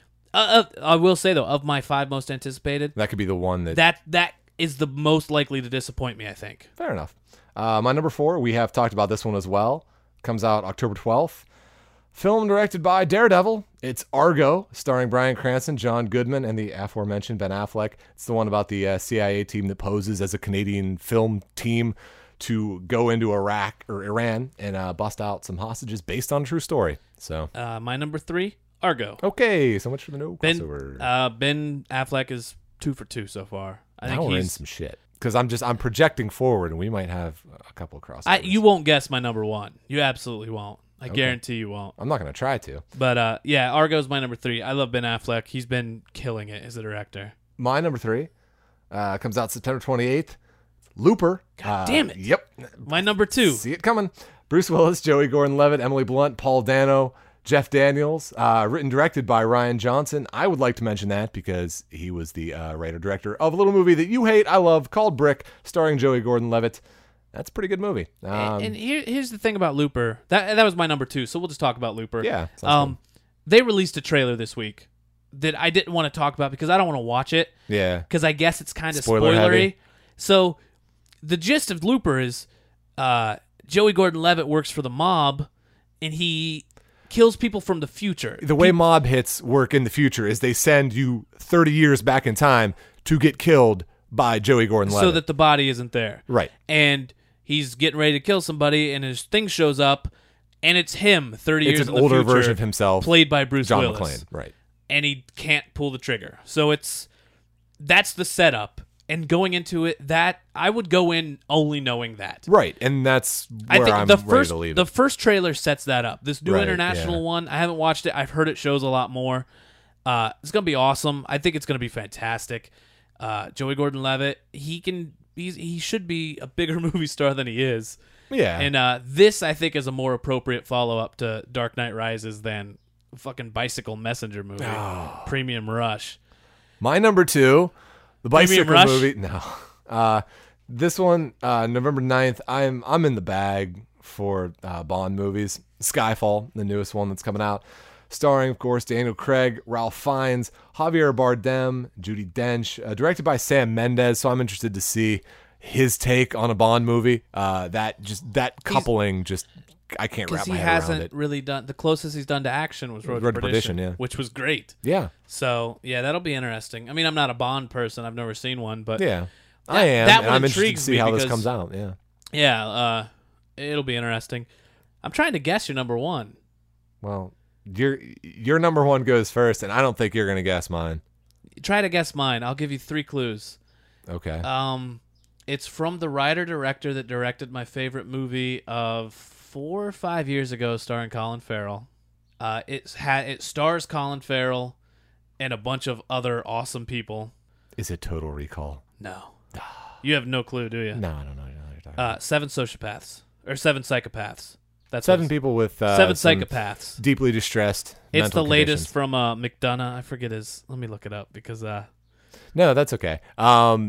Uh, uh, I will say though, of my five most anticipated, That could be the one that. that that is the most likely to disappoint me. I think. Fair enough. Uh, my number four, we have talked about this one as well. Comes out October twelfth. Film directed by Daredevil. It's Argo, starring Bryan Cranston, John Goodman, and the aforementioned Ben Affleck. It's the one about the uh, C I A team that poses as a Canadian film team to go into Iraq or Iran and uh, bust out some hostages based on a true story. So, Uh, my number three, Argo. okay, so much for the no Ben crossover. uh, Ben Affleck is two for two so far. I now think we're in he's. some shit because I'm just I'm projecting forward, and we might have a couple of crossovers. I, you won't guess my number one. You absolutely won't. I Okay. guarantee you won't. I'm not going to try to. But uh, yeah, Argo's my number three. I love Ben Affleck. He's been killing it as a director. My number three uh, comes out September twenty-eighth. Looper. God Uh, damn it. Yep. My number two. See it coming. Bruce Willis, Joey Gordon-Levitt, Emily Blunt, Paul Dano, Jeff Daniels. Uh, written and directed by Ryan Johnson. I would like to mention that because he was the uh, writer-director of a little movie that you hate, I love, called Brick, starring Joey Gordon-Levitt. That's a pretty good movie. Um, and here, here's the thing about Looper. That that was my number two. So we'll just talk about Looper. yeah. sounds Um, they released a trailer this week that I didn't want to talk about because I don't want to watch it good. Yeah. because I guess it's kind of Spoiler spoilery. heavy. So the gist of Looper is uh, Joey Gordon-Levitt works for the mob and he kills people from the future. The way mob hits work in the future is they send you thirty years back in time to get killed by Joey Gordon-Levitt. so that the body isn't there. right. And he's getting ready to kill somebody, and his thing shows up, and it's him thirty It's years an in the older future, version of himself, played by Bruce John Willis. McClane. Right. And he can't pull the trigger. So it's that's the setup. And going into it, that I would go in only knowing that. Right. And that's I where think I'm the ready first to leave the it. first trailer sets that up. This new Right, international yeah. one, I haven't watched it. I've heard it shows a lot more. Uh, it's gonna be awesome. I think it's gonna be fantastic. Uh, Joey Gordon-Levitt, he can. He's, he should be a bigger movie star than he is. Yeah. And uh, this, I think, is a more appropriate follow-up to Dark Knight Rises than fucking Bicycle Messenger movie, Oh. Premium Rush. My number two, the Premium bicycle Rush? movie. No. Uh, this one, uh, November ninth, I'm I'm in the bag for uh, Bond movies. Skyfall, the newest one that's coming out. Starring, of course, Daniel Craig, Ralph Fiennes, Javier Bardem, Judi Dench. Uh, directed by Sam Mendes, so I'm interested to see his take on a Bond movie. Uh, that just that coupling, just I can't wrap Because my he head around hasn't it. really done the closest he's done to action was Road, Road to to Perdition, Perdition, yeah. which was great. Yeah, So yeah, that'll be interesting. I mean, I'm not a Bond person; I've never seen one, but yeah, That- I am. that and one I'm interested to intrigues see me how this because- comes out. Yeah. yeah, uh, it'll be interesting. I'm trying to guess your number one. Well, your your number one goes first, and I don't think you're gonna guess mine. Try to guess mine. I'll give you three clues. Okay. Um, it's from the writer director that directed my favorite movie of four or five years ago, starring Colin Farrell. Uh, it's ha- it stars Colin Farrell and a bunch of other awesome people. Is it Total Recall? No, you have no clue, do you? No, I don't know. I don't know what you're talking Uh, about. seven sociopaths or seven psychopaths. That's Seven what's- people with uh, Seven some psychopaths. deeply distressed. It's mental the latest conditions. from uh, McDonough. I forget his. Let me look it up because uh, No, that's okay. Um,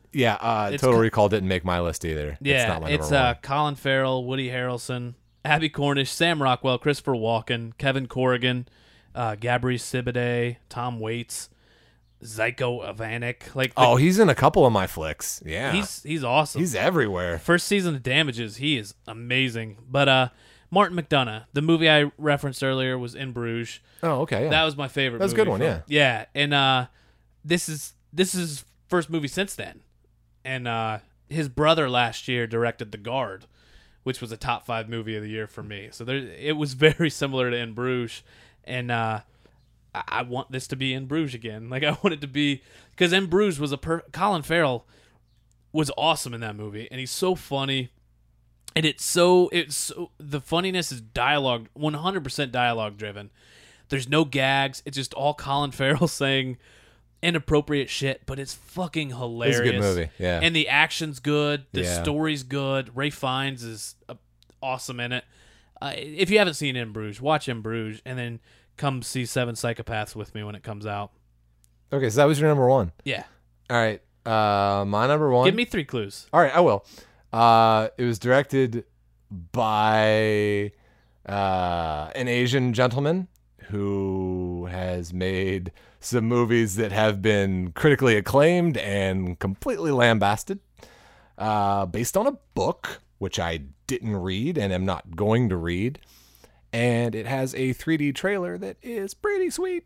Yeah, uh, It's Total co- Recall didn't make my list either. Yeah, it's not my it's number uh, one. Colin Farrell, Woody Harrelson, Abby Cornish, Sam Rockwell, Christopher Walken, Kevin Corrigan, uh, Gabri Sibiday, Tom Waits, Zyko Ivanek. Like, the, Oh, he's in a couple of my flicks. Yeah, he's he's awesome. he's everywhere. First season of Damages, he is amazing. But uh, Martin McDonagh, the movie I referenced earlier was In Bruges. Oh, okay. Yeah. That was my favorite. That's a movie good one, from- yeah. yeah. And uh, this is this is his first movie since then. And uh, his brother last year directed The Guard, which was a top five movie of the year for me. So there, it was very similar to In Bruges, and uh, I, I want this to be In Bruges again. Like I want it to be because In Bruges was a per- Colin Farrell was awesome in that movie, and he's so funny. And it's so it's so, the funniness is dialogue, one hundred percent dialogue driven. There's no gags. It's just all Colin Farrell saying inappropriate shit, but it's fucking hilarious. It's a good movie, yeah. And the action's good. The Yeah. story's good. Ray Fiennes is uh, awesome in it. Uh, if you haven't seen In Bruges, watch In Bruges, and then come see Seven Psychopaths with me when it comes out. Okay, so that was your number one. Yeah. All right, uh, my number one. Give me three clues. All right, I will. Uh, it was directed by uh, an Asian gentleman who has made some movies that have been critically acclaimed and completely lambasted, uh, based on a book, which I didn't read and am not going to read. And it has a three D trailer that is pretty sweet.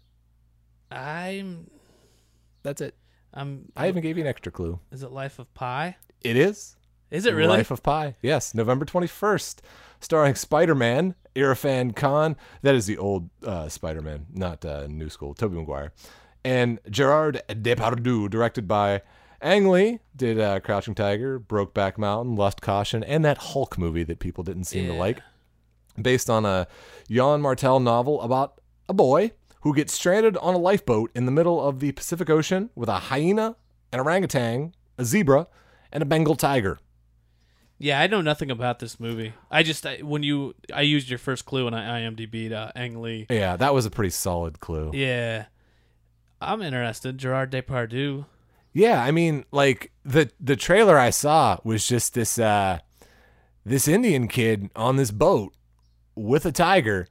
I'm. That's it. I'm. I even gave you an extra clue. Is it Life of Pi? It is. Is it really? Life of Pi. Yes, November twenty-first, starring Spider-Man, Irfan Khan. That is the old uh, Spider-Man, not uh, new school, Tobey Maguire. And Gerard Depardieu, directed by Ang Lee, did uh, Crouching Tiger, Brokeback Mountain, Lust, Caution, and that Hulk movie that people didn't seem to Yeah. like. Based on a Jan Martel novel about a boy who gets stranded on a lifeboat in the middle of the Pacific Ocean with a hyena, an orangutan, a zebra, and a Bengal tiger. Yeah, I know nothing about this movie. I just I, when you I used your first clue and I IMDb'd uh, Ang Lee. Yeah, that was a pretty solid clue. Yeah, I'm interested. Gerard Depardieu. Yeah, I mean, like the the trailer I saw was just this uh this Indian kid on this boat with a tiger.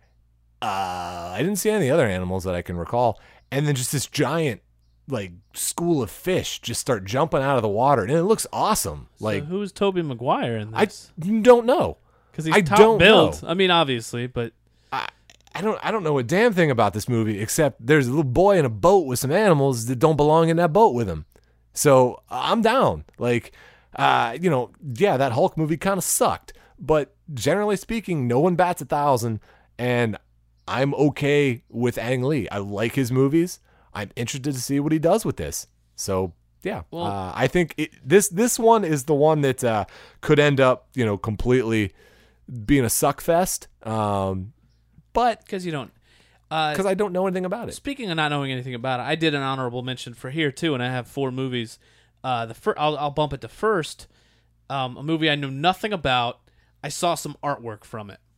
Uh I didn't see any other animals that I can recall. And then just this giant like school of fish just start jumping out of the water, and it looks awesome. Like, so who's Tobey Maguire in I this? don't know. Because he's I top don't billed. know. I mean, obviously, but I I don't I don't know a damn thing about this movie except there's a little boy in a boat with some animals that don't belong in that boat with him. So I'm down. Like, uh, you know, yeah, that Hulk movie kind of sucked, but generally speaking, no one bats a thousand, and I'm okay with Ang Lee. I like his movies. I'm interested to see what he does with this. So yeah, Well- uh, I think it, this this one is the one that uh, could end up, you know, completely being a suck fest. Um, but because you don't. Uh, because I don't know anything about it. Speaking of not knowing anything about it, I did an honorable mention for here too, and I have four movies. Uh, the fir- I'll, I'll bump it to first. Um, a movie I knew nothing about. I saw some artwork from it.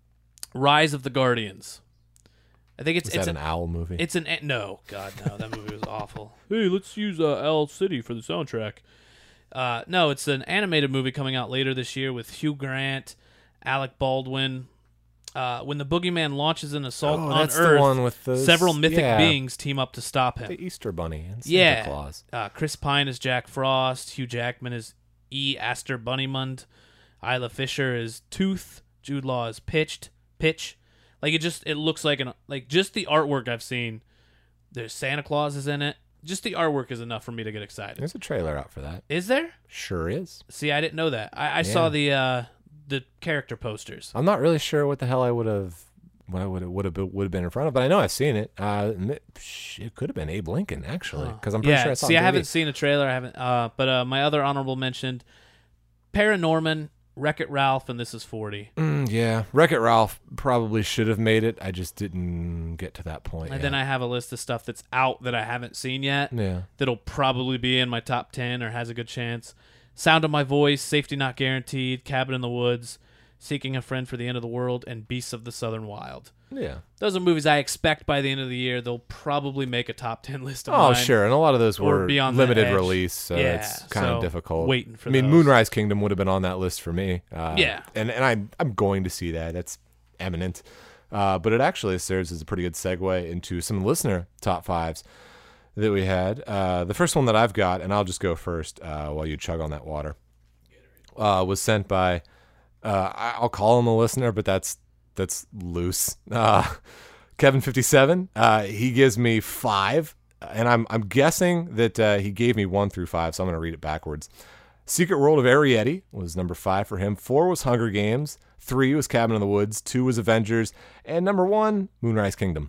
Rise of the Guardians. I think it's Is it's that an, an owl movie? it's an no God no that movie was awful. Hey, let's use uh, Owl City for the soundtrack. Uh, no, it's an animated movie coming out later this year with Hugh Grant, Alec Baldwin. Uh, when the boogeyman launches an assault Oh, on that's the Earth, one with the- several mythic yeah. beings team up to stop him. the Easter Bunny and Santa Yeah. Claus. Uh, Chris Pine is Jack Frost. Hugh Jackman is E. Aster Bunnymund. Isla Fisher is Tooth. Jude Law is Pitched. Pitch. Like it just it looks like an like just the artwork I've seen. There's Santa Claus is in it. Just the artwork is enough for me to get excited. There's a trailer out for that. Is there? Sure is. See, I didn't know that. I, I saw the uh, the character posters. I'm not really sure what the hell I would have, what I would have would have would have been in front of, but I know I've seen it. Uh, it could have been Abe Lincoln actually, because I'm pretty yeah. sure I saw. See, it I on T V. haven't seen a trailer. I haven't. Uh, but uh, my other honorable mention: Paranorman, Wreck-It Ralph, and This Is forty. Mm, yeah, Wreck-It Ralph probably should have made it. I just didn't get to that point. And yet. then I have a list of stuff that's out that I haven't seen yet. yeah. That'll probably be in my top ten or has a good chance. Sound of My Voice, Safety Not Guaranteed, Cabin in the Woods, Seeking a Friend for the End of the World, and Beasts of the Southern Wild. Yeah. Those are movies I expect by the end of the year they'll probably make a top ten list of Oh, mine. sure. And a lot of those Or were Beyond the limited Edge. release, so Yeah, it's kind so of difficult. waiting for I mean, those. Moonrise Kingdom would have been on that list for me. Uh, Yeah. And, and I, I'm going to see that. That's eminent. Uh, but it actually serves as a pretty good segue into some listener top fives that we had. Uh, the first one that I've got, and I'll just go first uh, while you chug on that water, uh, was sent by, uh, I- I'll call him a listener, but that's that's loose. Uh, Kevin fifty-seven. Uh, he gives me five, and I'm I'm guessing that uh, he gave me one through five, so I'm going to read it backwards. Secret World of Arrietty was number five for him. Four was Hunger Games. Three was Cabin in the Woods. Two was Avengers. And number one, Moonrise Kingdom.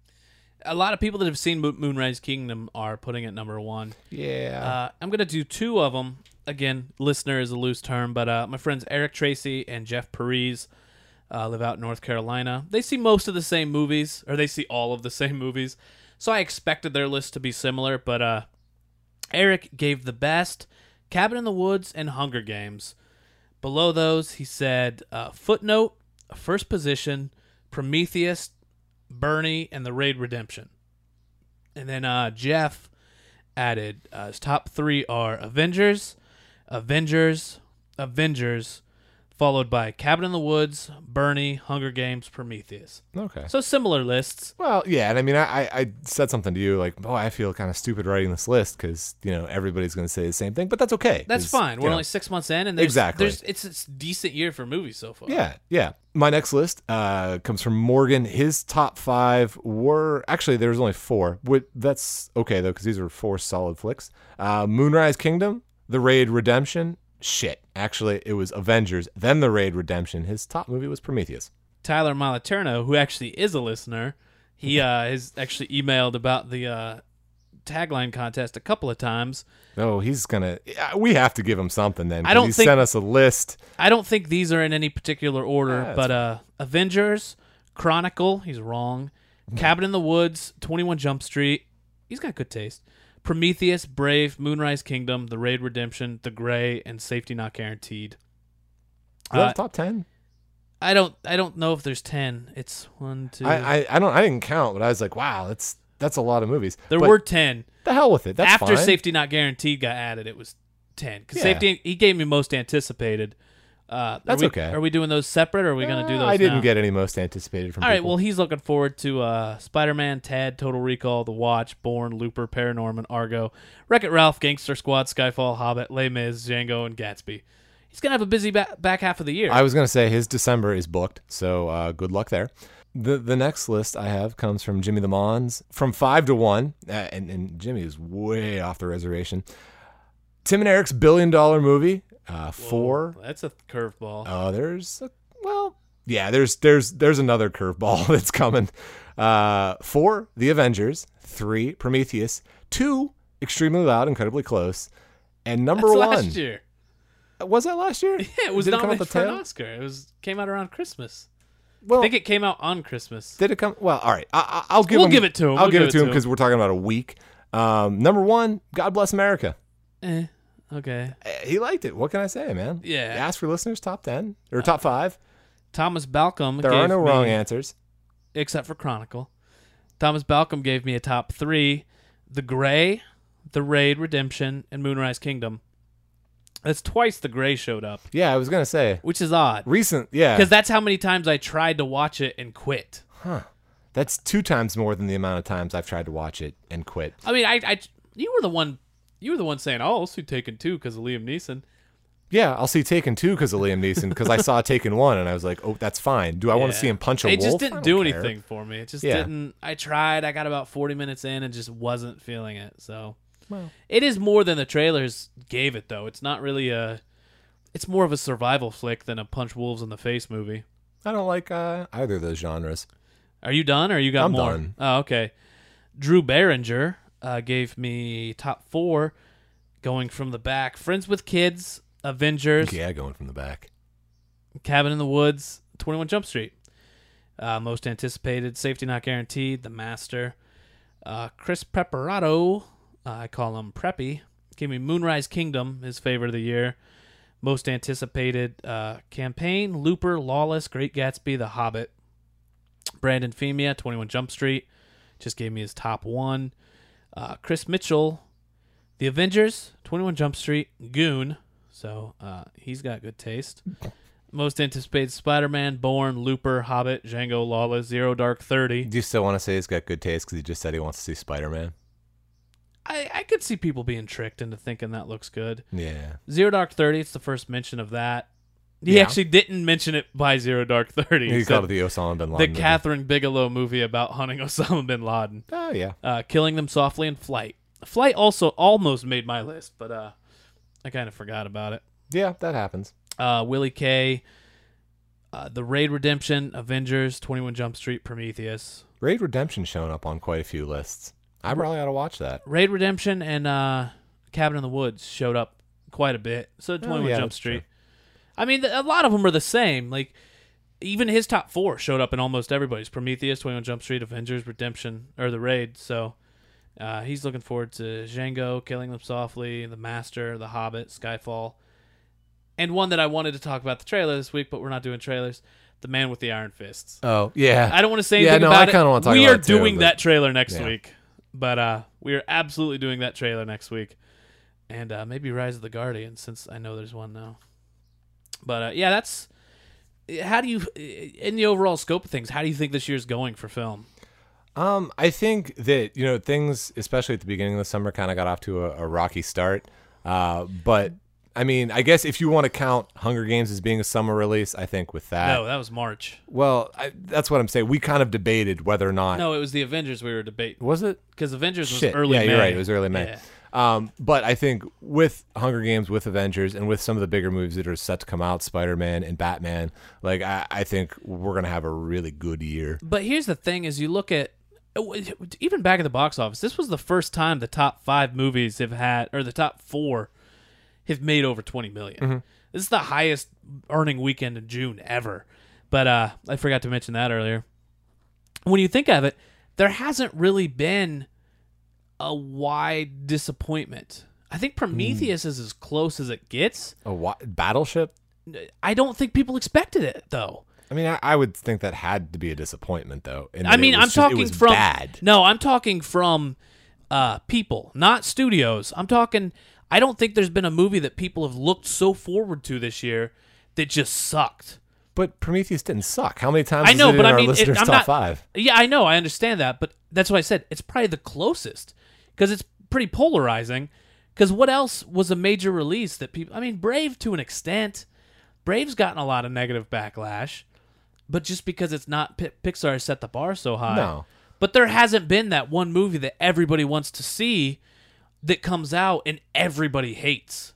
A lot of people that have seen Mo- Moonrise Kingdom are putting it number one. Yeah. Uh, I'm going to do two of them. Again, listener is a loose term, but uh, my friends Eric Tracy and Jeff Parise uh, live out in North Carolina. They see most of the same movies, or they see all of the same movies. So I expected their list to be similar, but uh, Eric gave the best Cabin in the Woods and Hunger Games. Below those, he said uh, Footnote, First Position, Prometheus, Bernie, and The Raid Redemption. And then uh, Jeff added uh, his top three are Avengers, Avengers, Avengers, followed by Cabin in the Woods, Bernie, Hunger Games, Prometheus. Okay. So similar lists. Well, yeah, and I mean, I, I I said something to you like, oh, I feel kind of stupid writing this list because, you know, everybody's going to say the same thing, but that's okay. That's 'cause, fine. you We're know, only six months in, and there's, Exactly. there's it's a decent year for movies so far. Yeah, yeah. My next list uh, comes from Morgan. His top five were actually there was only four. Wh- That's okay though, because these are four solid flicks. Uh, Moonrise Kingdom, The Raid Redemption. Shit, actually, it was Avengers, then The Raid Redemption. His top movie was Prometheus. Tyler Malaterno, who actually is a listener, he uh, has actually emailed about the uh, tagline contest a couple of times. Oh, he's gonna. yeah, We have to give him something then. 'cause I don't he think- sent us a list. I don't think these are in any particular order, Yeah, that's but uh, Avengers, Chronicle, he's wrong. Cabin in the Woods, twenty-one Jump Street, he's got good taste. Prometheus, Brave, Moonrise Kingdom, The Raid Redemption, The Gray, and Safety Not Guaranteed. Is that Uh, a top ten? I don't I don't know if there's ten. It's one, two. I, I I don't. I didn't count, but I was like, wow, that's that's a lot of movies. there But were ten. the hell with it. That's After fine. Safety Not Guaranteed got added, it was ten. Because Yeah. Safety, he gave me most anticipated. Uh, That's are we, okay. Are we doing those separate, or are we going to do Uh, those I didn't now? get any most anticipated from. All right, people. well, he's looking forward to uh, Spider-Man, Ted, Total Recall, The Watch, Bourne, Looper, Paranorman, Argo, Wreck-It Ralph, Gangster Squad, Skyfall, Hobbit, Les Mis, Django, and Gatsby. He's going to have a busy ba- back half of the year. I was gonna say his December is booked, so uh, good luck there. The the next list I have comes from Jimmy the Mons from five to one, uh, and and Jimmy is way off the reservation. Tim and Eric's billion dollar movie, uh, four. Whoa, that's a curveball. Uh, there's a, well, yeah, there's there's there's another curveball that's coming. Uh, four, The Avengers. Three, Prometheus. Two, Extremely Loud, Incredibly Close, and number that's one. last year. Was that last year? Yeah, it was Did it come out nominated the for an tail? Oscar. It was came out around Christmas. Well, I think it came out on Christmas. did it come? Well, all right. I, I, I'll give We'll him, give it to him. I'll We'll give give it to it him to because we're talking about a week. Um, number one, God Bless America. Eh, okay. Uh, He liked it. What can I say, man? Yeah. He asked for listeners top ten or top five. Thomas Balcom There gave are no me, wrong answers. except for Chronicle. Thomas Balcom gave me a top three: The Gray, The Raid Redemption, and Moonrise Kingdom. That's twice The Gray showed up, Yeah, I was gonna say which is odd recent. Yeah, because that's how many times I tried to watch it and quit. that's two times more than the amount of times I've tried to watch it and quit. I mean, I, I you were the one, you were the one saying, "Oh, I'll see Taken two because of Liam Neeson." Yeah, I'll see Taken two because of Liam Neeson because I saw Taken one and I was like, oh, that's fine. Do I want to Yeah. see him punch a It wolf? just I didn't don't do care. anything for me. It just Yeah. didn't. I tried. I got about forty minutes in and just wasn't feeling it. So Well. it is more than the trailers gave it, though. It's not really a. It's more of a survival flick than a punch wolves in the face movie. I don't like uh, either of those genres. Are you done, or you got I'm more? done. Oh, okay. Drew Barringer uh, gave me top four, going from the back: Friends with Kids, Avengers, Yeah, going from the back. Cabin in the Woods, twenty-one Jump Street. Uh, most anticipated, Safety Not Guaranteed, The Master. Uh, Chris Preparato, uh, I call him Preppy, gave me Moonrise Kingdom, his favorite of the year. Most anticipated, uh, Campaign, Looper, Lawless, Great Gatsby, The Hobbit. Brandon Femia, twenty-one Jump Street, just gave me his top one. Uh, Chris Mitchell, The Avengers, twenty-one Jump Street, Goon. So uh, he's got good taste. Most anticipated Spider-Man, Bourne, Looper, Hobbit, Django, Lawless, Zero Dark Thirty. Do you still want to say he's got good taste because he just said he wants to see Spider-Man? I, I could see people being tricked into thinking that looks good. Yeah. Zero Dark Thirty, it's the first mention of that. He Yeah. actually didn't mention it by Zero Dark Thirty. He He called said it the Osama bin the Laden movie. Catherine Bigelow movie about hunting Osama bin Laden. Oh, yeah. Uh, Killing Them Softly and Flight. Flight also almost made my list, but uh, I kind of forgot about it. Yeah, that happens. Uh, Willie K, uh, The Raid Redemption, Avengers, twenty-one Jump Street, Prometheus. Raid Redemption showing up on quite a few lists. I probably ought to watch that. Raid Redemption and uh, Cabin in the Woods showed up quite a bit. So twenty-one yeah, Jump that's Street. true. I mean, a lot of them are the same. Like, even his top four showed up in almost everybody's. Prometheus, twenty-one Jump Street, Avengers, Redemption, or The Raid. So uh, he's looking forward to Django, Killing Them Softly, The Master, The Hobbit, Skyfall. And one that I wanted to talk about the trailer this week, but we're not doing trailers. The Man with the Iron Fists. Oh, yeah. I don't want to say Yeah, anything no, about I it. kinda wanna talk we about are it too, doing but- that trailer next Yeah. week. But uh, we are absolutely doing that trailer next week. And uh, maybe Rise of the Guardian, since I know there's one now. But uh, yeah, that's... How do you... In the overall scope of things, how do you think this year's going for film? Um, I think that, you know, things, especially at the beginning of the summer, kind of got off to a, a rocky start. Uh, but, I mean, I guess if you want to count Hunger Games as being a summer release, I think with that... No, that was March. Well, I, that's what I'm saying. We kind of debated whether or not... No, it was the Avengers we were debating. Was it? Because Avengers was Shit. early yeah, May. you're right. It was early May. Yeah. Um, but I think with Hunger Games, with Avengers, and with some of the bigger movies that are set to come out, Spider-Man and Batman, like I, I think we're gonna have a really good year. But here's the thing: is you look at even back at the box office, this was the first time the top five movies have had, or the top four have made over twenty million. Mm-hmm. This is the highest earning weekend in June ever. But uh, I forgot to mention that earlier. When you think of it, there hasn't really been a wide disappointment. I think Prometheus Hmm. is as close as it gets. A wa- Battleship? I don't think people expected it, though. I mean, I, I would think that had to be a disappointment, though. And I that it mean, was I'm just- it talking was from bad. No, I'm talking from uh, people, not studios. I'm talking. I don't think there's been a movie that people have looked so forward to this year that just sucked. But Prometheus didn't suck. How many times I was know, it but in I our mean, it- listeners' I'm top not- five? Yeah, I know, I understand that, but that's why I said it's probably the closest because it's pretty polarizing. Because what else was a major release that people? I mean, Brave to an extent. Brave's gotten a lot of negative backlash, but just because it's not Pi- Pixar set the bar so high. No. But there hasn't been that one movie that everybody wants to see that comes out and everybody hates.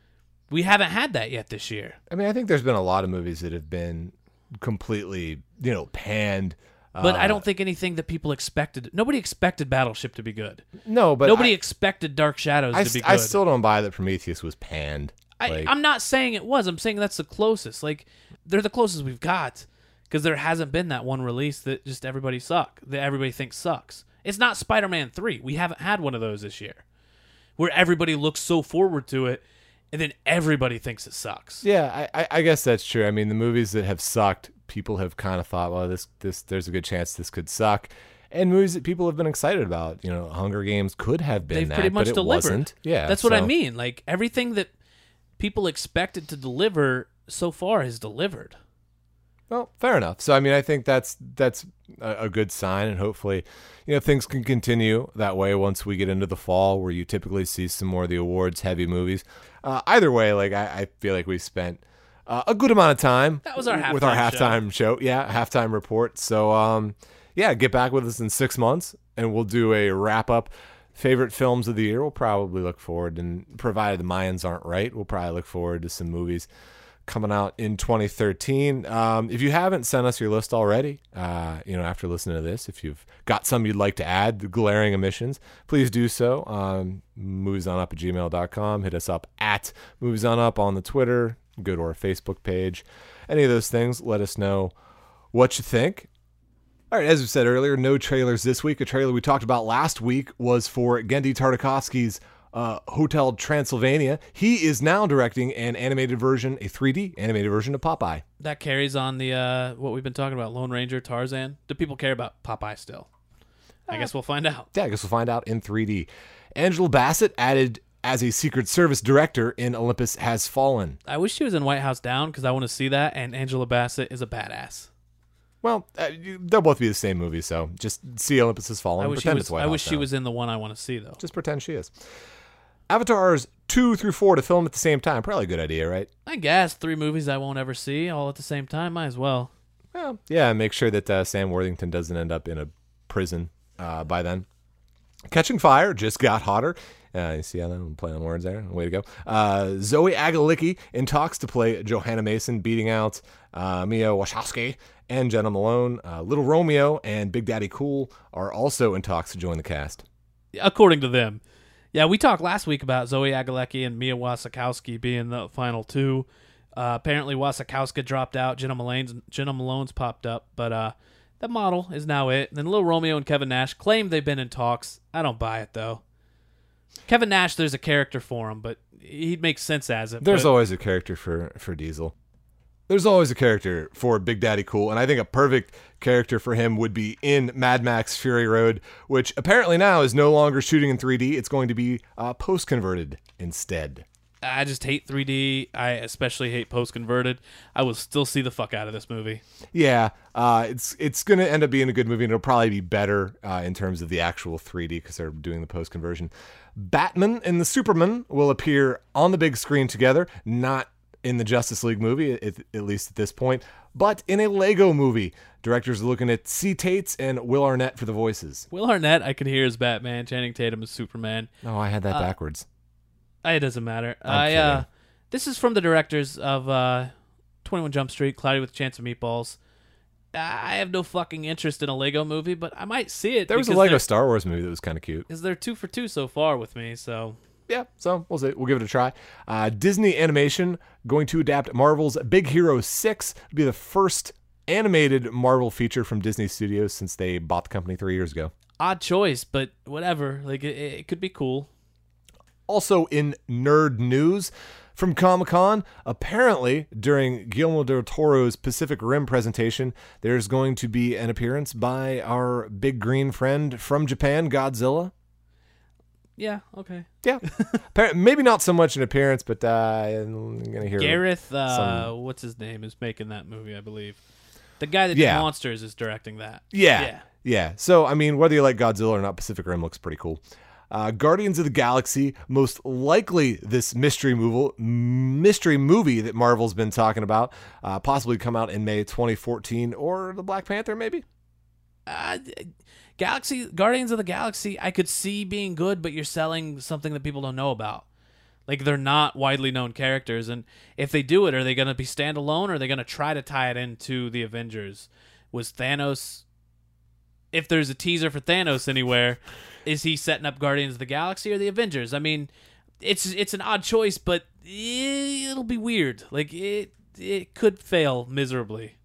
We haven't had that yet this year. I mean, I think there's been a lot of movies that have been completely, you know, panned. But uh, I don't think anything that people expected. Nobody expected Battleship to be good. No, but Nobody I, expected Dark Shadows I, to be st- good. I still don't buy that Prometheus was panned. I, Like, I'm not saying it was. I'm saying that's the closest. Like, they're the closest we've got because there hasn't been that one release that just everybody suck, that everybody thinks sucks. It's not Spider-Man three. We haven't had one of those this year where everybody looks so forward to it and then everybody thinks it sucks. Yeah, I, I- I guess that's true. I mean, the movies that have sucked, people have kind of thought, well, this, this, there's a good chance this could suck. And movies that people have been excited about, you know, Hunger Games could have been They've that, pretty much but it delivered. wasn't. Yeah, That's what I so- mean. Like, everything that people expected to deliver so far has delivered. Well, fair enough. So, I mean, I think that's that's a, a good sign, and hopefully, you know, things can continue that way once we get into the fall, where you typically see some more of the awards-heavy movies. Uh, either way, like I, I feel like we spent uh, a good amount of time That was our with our halftime halftime show. Yeah, halftime report. So, um, yeah, get back with us in six months, and we'll do a wrap-up. Favorite films of the year. We'll probably look forward, and provided the Mayans aren't right, we'll probably look forward to some movies coming out in twenty thirteen. Um, if you haven't sent us your list already, uh, you know, after listening to this, if you've got some you'd like to add, the glaring omissions, please do so. Um, moviesonup at gmail dot com. Hit us up at moviesonup on the Twitter. Go to our Facebook page. Any of those things, let us know what you think. All right, as we said earlier, no trailers this week. A trailer we talked about last week was for Genndy Tartakovsky's uh, Hotel Transylvania. He is now directing an animated version, a three D animated version of Popeye. That carries on the uh, what we've been talking about, Lone Ranger, Tarzan. Do people care about Popeye still? I uh, guess we'll find out. Yeah, I guess we'll find out in three D. Angela Bassett added as a Secret Service director in Olympus Has Fallen. I wish she was in White House Down because I want to see that, and Angela Bassett is a badass. Well, uh, you, they'll both be the same movie, so just see Olympus Has Fallen. I wish, pretend was, it's White I House wish she Down. was in the one I want to see, though. Just pretend she is. Avatars two through four to film at the same time. Probably a good idea, right? I guess three movies I won't ever see all at the same time. Might as well. Well, yeah, make sure that uh, Sam Worthington doesn't end up in a prison uh, by then. Catching Fire just got hotter. Uh, you see how I'm playing on words there? Way to go. Uh, Zoe Agalicki in talks to play Johanna Mason, beating out uh, Mia Wachowski and Jenna Malone. Uh, Little Romeo and Big Daddy Cool are also in talks to join the cast. According to them. Yeah, we talked last week about Zoe Agalecki and Mia Wasikowska being the final two. Uh, apparently Wasikowska dropped out. Jenna Malone's, Jenna Malone's popped up, but uh, that model is now it. And then Little Romeo and Kevin Nash claim they've been in talks. I don't buy it, though. Kevin Nash, there's a character for him, but he'd make sense as it. There's but... always a character for, for Diesel. There's always a character for Big Daddy Cool, and I think a perfect character for him would be in Mad Max Fury Road, which apparently now is no longer shooting in three D. It's going to be uh, post-converted instead. I just hate three D. I especially hate post-converted. I will still see the fuck out of this movie. Yeah, uh, it's it's going to end up being a good movie, and it'll probably be better uh, in terms of the actual three D because they're doing the post-conversion. Batman and the Superman will appear on the big screen together, not in the Justice League movie, at, at least at this point, but in a Lego movie. Directors are looking at C. Tates and Will Arnett for the voices. Will Arnett, I could hear as Batman. Channing Tatum as Superman. Oh, I had that uh, backwards. It doesn't matter. I'm I kidding. uh, This is from the directors of uh, twenty-one Jump Street, Cloudy with a Chance of Meatballs. I have no fucking interest in a Lego movie, but I might see it. There was a Lego Star Wars movie that was kind of cute. Because they're two for two so far with me, so... Yeah, so we'll see. We'll give it a try. Uh, Disney Animation going to adapt Marvel's Big Hero six. It'll be the first animated Marvel feature from Disney Studios since they bought the company three years ago. Odd choice, but whatever. Like it, it could be cool. Also in nerd news from Comic-Con, apparently during Guillermo del Toro's Pacific Rim presentation, there's going to be an appearance by our big green friend from Japan, Godzilla. Yeah, okay. Yeah. Maybe not so much an appearance, but uh, I'm going to hear Gareth, uh, some... what's his name, is making that movie, I believe. The guy that yeah. did Monsters is directing that. Yeah. Yeah. Yeah. So, I mean, whether you like Godzilla or not, Pacific Rim looks pretty cool. Uh, Guardians of the Galaxy, most likely this mystery movie, mystery movie that Marvel's been talking about, uh, possibly come out in May twenty fourteen, or the Black Panther, maybe? Uh, Galaxy, Guardians of the Galaxy, I could see being good, but you're selling something that people don't know about. Like, they're not widely known characters, and if they do it, are they going to be standalone, or are they going to try to tie it into the Avengers? Was Thanos... If there's a teaser for Thanos anywhere, is he setting up Guardians of the Galaxy or the Avengers? I mean, it's it's an odd choice, but it'll be weird. Like, it it could fail miserably.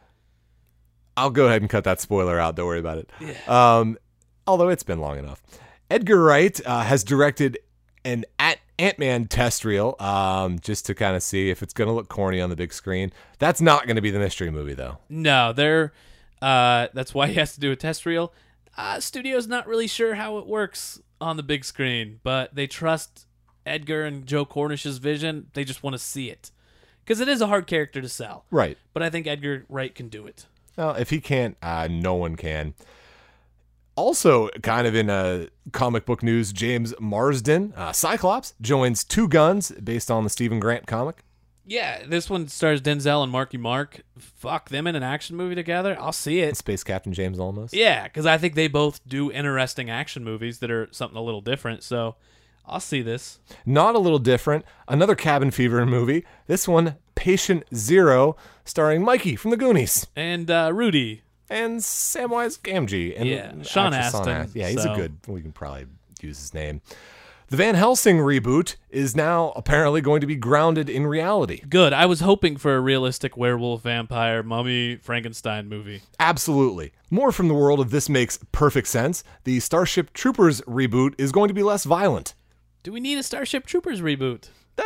I'll go ahead and cut that spoiler out. Don't worry about it. Yeah. Um, although it's been long enough. Edgar Wright uh, has directed an at Ant-Man test reel um, just to kind of see if it's going to look corny on the big screen. That's not going to be the mystery movie, though. No, they're... Uh, that's why he has to do a test reel. Uh, studio's not really sure how it works on the big screen, but they trust Edgar and Joe Cornish's vision. They just want to see it. Because it is a hard character to sell. Right. But I think Edgar Wright can do it. Well, if he can't, uh, no one can. Also, kind of in uh, comic book news, James Marsden, uh, Cyclops, joins Two Guns, based on the Stephen Grant comic. Yeah, this one stars Denzel and Marky Mark. Fuck, them in an action movie together? I'll see it. Space Captain James Olmos. Yeah, because I think they both do interesting action movies that are something a little different, so I'll see this. Not a little different. Another cabin fever movie. This one, Patient Zero, starring Mikey from the Goonies. And uh, Rudy. And Samwise Gamgee. And yeah, Sean Astin. Astin. Yeah, he's so. a good, we can probably use his name. The Van Helsing reboot is now apparently going to be grounded in reality. Good. I was hoping for a realistic werewolf, vampire, mummy, Frankenstein movie. Absolutely. More from the world of This Makes Perfect Sense. The Starship Troopers reboot is going to be less violent. Do we need a Starship Troopers reboot? Uh,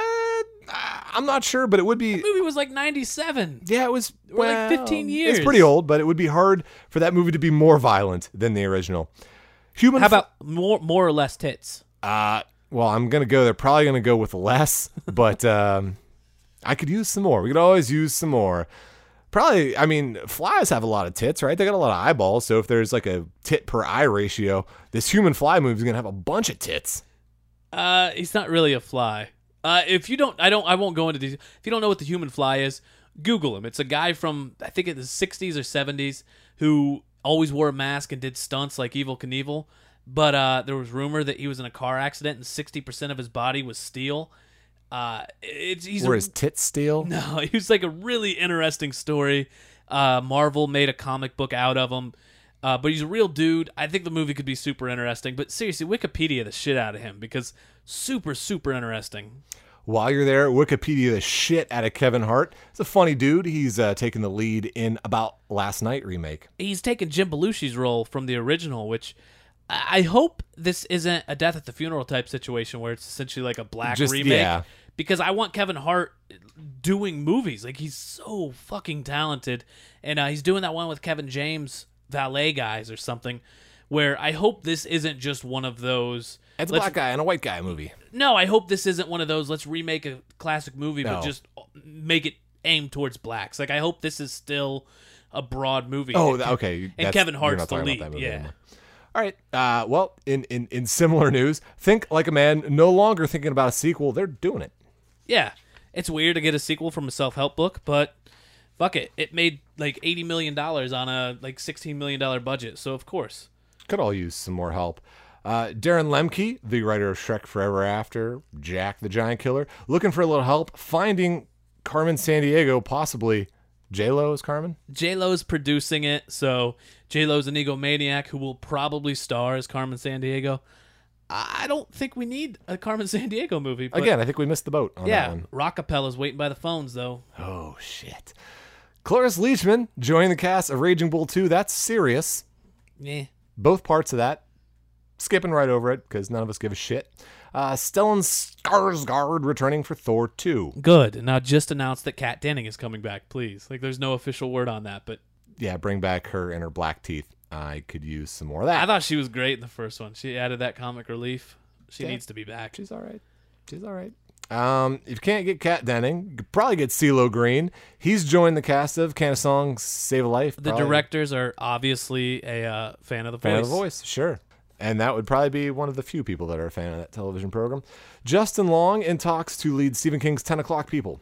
I'm not sure, but it would be. The movie was like ninety-seven. Yeah, it was. Or Well, like fifteen years. It's pretty old, but it would be hard for that movie to be more violent than the original. Human. How about more, more or less tits? Uh, well, I'm gonna go. They're probably gonna go with less, but um, I could use some more. We could always use some more. Probably. I mean, flies have a lot of tits, right? They got a lot of eyeballs. So if there's like a tit per eye ratio, this human fly movie is gonna have a bunch of tits. Uh, he's not really a fly. Uh, if you don't, I don't, I won't go into these. If you don't know what the human fly is, Google him. It's a guy from I think in the sixties or seventies who always wore a mask and did stunts like Evel Knievel. But uh, there was rumor that he was in a car accident and sixty percent of his body was steel. Uh, it's he's Were a, his tits steel? No, he was like a really interesting story. Uh, Marvel made a comic book out of him. Uh, but he's a real dude. I think the movie could be super interesting. But seriously, Wikipedia the shit out of him because super, super interesting. While you're there, Wikipedia the shit out of Kevin Hart. He's a funny dude. He's uh, taking the lead in About Last Night remake. He's taken Jim Belushi's role from the original, which I I hope this isn't a death at the funeral type situation where it's essentially like a black Just- remake. yeah. Because I want Kevin Hart doing movies. Like, he's so fucking talented. And uh, he's doing that one with Kevin James, Valet Guys or something, where I hope this isn't just one of those. It's a let's- black guy and a white guy movie. No, I hope this isn't one of those, let's remake a classic movie, No. but just make it aimed towards blacks. Like, I hope this is still a broad movie. Oh, And Ke- okay. And That's- Kevin you're Hart's not the talking about lead. that movie Yeah. anymore. All right. Uh, well, in, in, in similar news, Think Like a Man no longer thinking about a sequel. They're doing it. Yeah. It's weird to get a sequel from a self-help book, but fuck it. It made like eighty million dollars on a like sixteen million dollars budget, so of course. Could all use some more help. Uh, Darren Lemke, the writer of Shrek Forever After, Jack the Giant Killer, looking for a little help finding Carmen Sandiego, possibly J-Lo is Carmen? J-Lo's producing it, so J-Lo's an egomaniac who will probably star as Carmen Sandiego. I don't think we need a Carmen Sandiego movie. But Again, I think we missed the boat on that yeah, one. Rockapella's waiting by the phones, though. Oh, shit. Cloris Leachman joining the cast of Raging Bull two. That's serious. Yeah. Both parts of that. Skipping right over it because none of us give a shit. Uh, Stellan Skarsgård returning for Thor two. Good. Now just announced that Kat Denning is coming back, please. Like, there's no official word on that, but Yeah, bring back her and her black teeth. I could use some more of I that. thought she was great in the first one. She added that comic relief. She Yeah. needs to be back. She's all right. She's all right. Um, if you can't get Kat Denning, you could probably get CeeLo Green. He's joined the cast of Can a Song Save a Life? The Probably directors are obviously a uh, fan of the fan voice. of the voice, sure. And that would probably be one of the few people that are a fan of that television program. Justin Long in talks to lead Stephen King's ten o'clock People.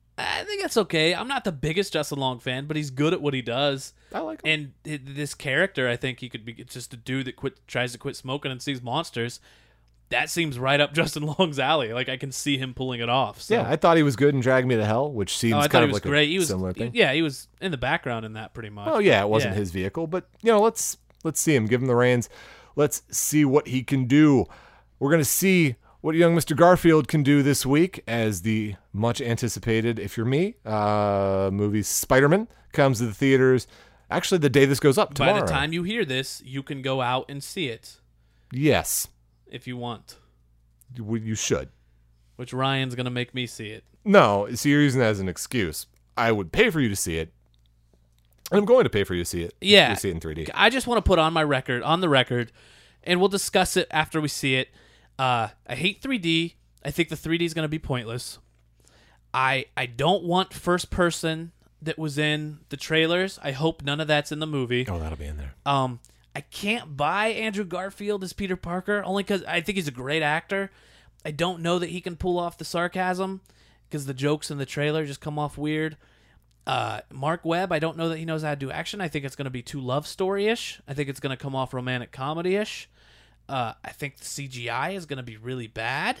I think that's okay. I'm not the biggest Justin Long fan, but he's good at what he does. I like him. And hi- this character, I think he could be it's just a dude that quit tries to quit smoking and sees monsters. That seems right up Justin Long's alley. Like, I can see him pulling it off. So. Yeah, I thought he was good in Drag Me to Hell, which seems Oh, I kind thought of he was like great. a He was, similar thing. yeah, he was in the background in that pretty much. Oh yeah, it wasn't Yeah. his vehicle, but you know, let's let's see him, give him the reins. Let's see what he can do. We're gonna see what young Mister Garfield can do this week as the much anticipated, if you're me, uh, movie Spider-Man comes to the theaters. Actually, the day this goes up tomorrow. By the time you hear this, you can go out and see it yes, if you want. you you should. Which Ryan's gonna make me see it. No, so you're using that as an excuse. I would pay for you to see it. And I'm going to pay for you to see it. Yeah. You see it in three D. I just want to put on my record, on the record, and we'll discuss it after we see it. Uh, I hate three D. I think the three D is going to be pointless. I I don't want first person that was in the trailers. I hope none of that's in the movie. Oh, that'll be in there. Um, I can't buy Andrew Garfield as Peter Parker only because I think he's a great actor. I don't know that he can pull off the sarcasm because the jokes in the trailer just come off weird. Uh, Mark Webb, I don't know that he knows how to do action. I think it's going to be too love story-ish. I think it's going to come off romantic comedy-ish. Uh, I think the C G I is going to be really bad.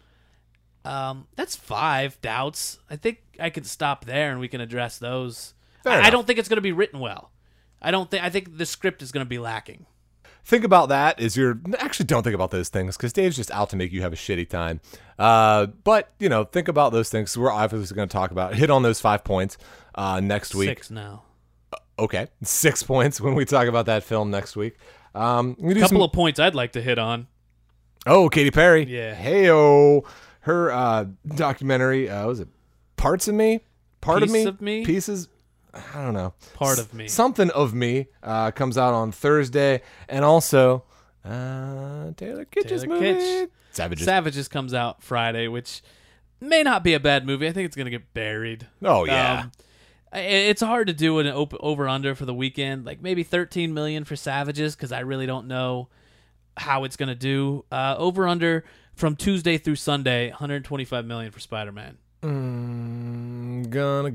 Um, that's five doubts. I think I can stop there and we can address those. Fair I, I enough. don't think it's going to be written well. I don't think. I think the script is going to be lacking. Think about that as you're actually don't think about those things because Dave's just out to make you have a shitty time. Uh, but you know, think about those things. We're obviously going to talk about hit on those five points uh, next week. Six now. Okay, six points when we talk about that film next week. Um, we A do couple some, of points I'd like to hit on. Oh, Katy Perry. Yeah. Hey-o. Her uh, documentary, uh, was it Parts of Me? Part Piece of Me? of Me? Pieces? I don't know. Part of Me. S- something of Me uh, comes out on Thursday. And also, uh, Taylor Kitsch's Taylor movie. Kitsch. Savages. Savages comes out Friday, which may not be a bad movie. I think it's going to get buried. Oh, yeah. Um, I- it's hard to do an op- over-under for the weekend. Like maybe thirteen million dollars for Savages because I really don't know how it's going to do. Uh, over-under from Tuesday through Sunday, one hundred twenty-five million dollars for Spider-Man. Mm, gonna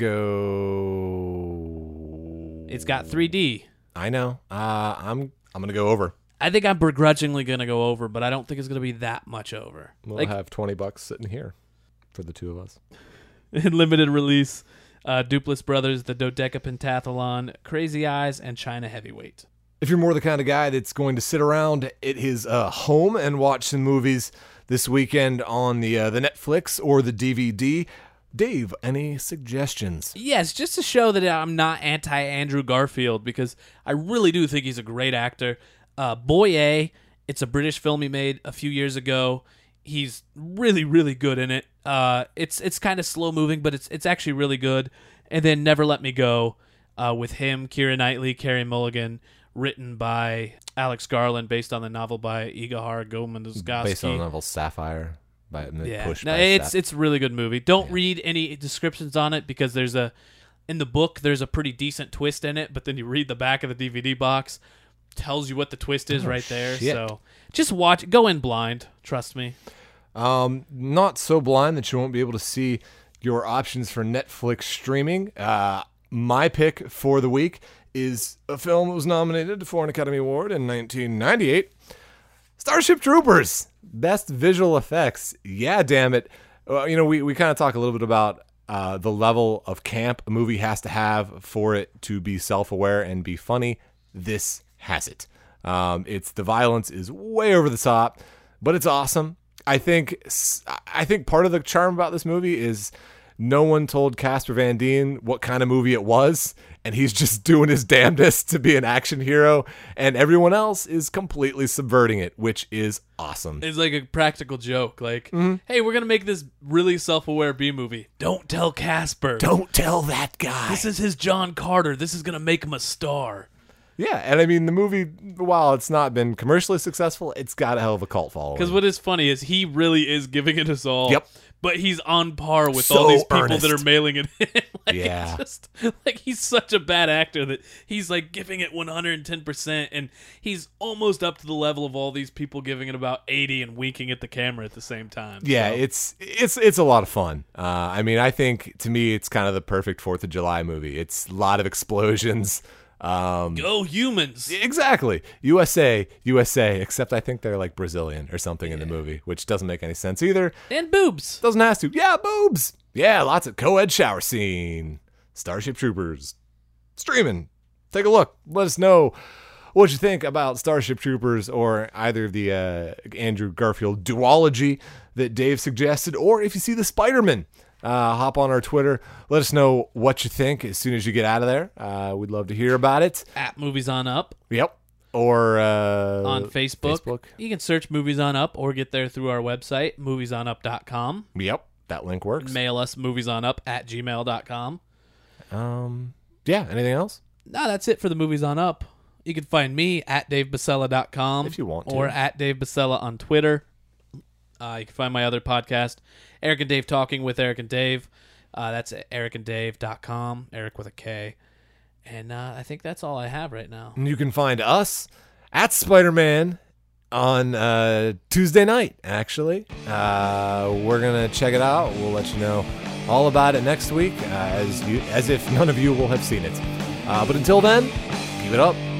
go. It's got three D. I know. Uh, I'm I'm gonna go over. I think I'm begrudgingly going to go over, but I don't think it's going to be that much over. We'll Like have twenty bucks sitting here for the two of us. in limited release, uh, Duplass Brothers, The Dodeca Pentathlon, Crazy Eyes, and China Heavyweight. If you're more the kind of guy that's going to sit around at his uh, home and watch some movies this weekend on the uh, the Netflix or the D V D, Dave, any suggestions? Yes, just to show that I'm not anti-Andrew Garfield, because I really do think he's a great actor. Uh, Boy A, it's a British film he made a few years ago. He's really, really good in it. Uh, it's it's kind of slow moving, but it's it's actually really good. And then Never Let Me Go, uh, with him, Keira Knightley, Carey Mulligan, written by Alex Garland, based on the novel by Igor Gomezowski. Based on the novel Sapphire by Yeah, Push. no, by it's Sap- it's a really good movie. Don't Yeah. read any descriptions on it because there's a in the book there's a pretty decent twist in it, but then you read the back of the D V D box, tells you what the twist is Oh, right there. shit. So just watch, go in blind. Trust me. Um, not so blind that you won't be able to see your options for Netflix streaming. Uh, my pick for the week is a film that was nominated for an Academy Award in nineteen ninety-eight. Starship Troopers, best visual effects. Yeah, damn it. Well, you know, we, we kind of talk a little bit about uh, the level of camp a movie has to have for it to be self-aware and be funny. This has it. Um, it's the violence is way over the top, but it's awesome. I think I think part of the charm about this movie is no one told Casper Van Dien what kind of movie it was, and he's just doing his damnedest to be an action hero, and everyone else is completely subverting it, which is awesome. It's like a practical joke. Like, hey, we're gonna make this really self-aware B movie. Don't tell Casper. Don't tell that guy. This is his John Carter. This is gonna make him a star. Yeah, and I mean, the movie, while it's not been commercially successful, it's got a hell of a cult following. Because what is funny is he really is giving it us all. Yep. But he's on par with So all these people earnest. that are mailing it in. like, Yeah. Just, like, he's such a bad actor that he's, like, giving it one hundred ten percent, and he's almost up to the level of all these people giving it about eighty and winking at the camera at the same time. Yeah, So, it's it's it's a lot of fun. Uh, I mean, I think, to me, it's kind of the perfect fourth of July movie. It's a lot of explosions. Um, go humans. Exactly. U S A, U S A, except I think they're like Brazilian or something in the movie, which doesn't make any sense either. And boobs. Doesn't have to. Yeah, boobs. Yeah, lots of co-ed shower scene. Starship Troopers. Streaming. Take a look. Let us know what you think about Starship Troopers or either of the uh, Andrew Garfield duology that Dave suggested, or if you see the Spider-Man. Uh, hop on our Twitter. Let us know what you think as soon as you get out of there. Uh, we'd love to hear about it. At Movies on Up. Yep. Or uh, On Facebook. Facebook. You can search Movies on Up or get there through our website, movies on up dot com. Yep. That link works. Mail us moviesonup at gmail dot com. Um. Yeah. Anything else? No, that's it for the Movies on Up. You can find me at dave basella dot com If you want to. or at Dave Basella on Twitter. Uh, you can find my other podcast, Eric and Dave Talking with Eric and Dave. Uh, that's at eric and dave dot com, Eric with a K. And uh, I think that's all I have right now. And you can find us at Spider-Man on uh, Tuesday night, actually. Uh, we're going to check it out. We'll let you know all about it next week, uh, as you, as if none of you will have seen it. Uh, but until then, keep it up.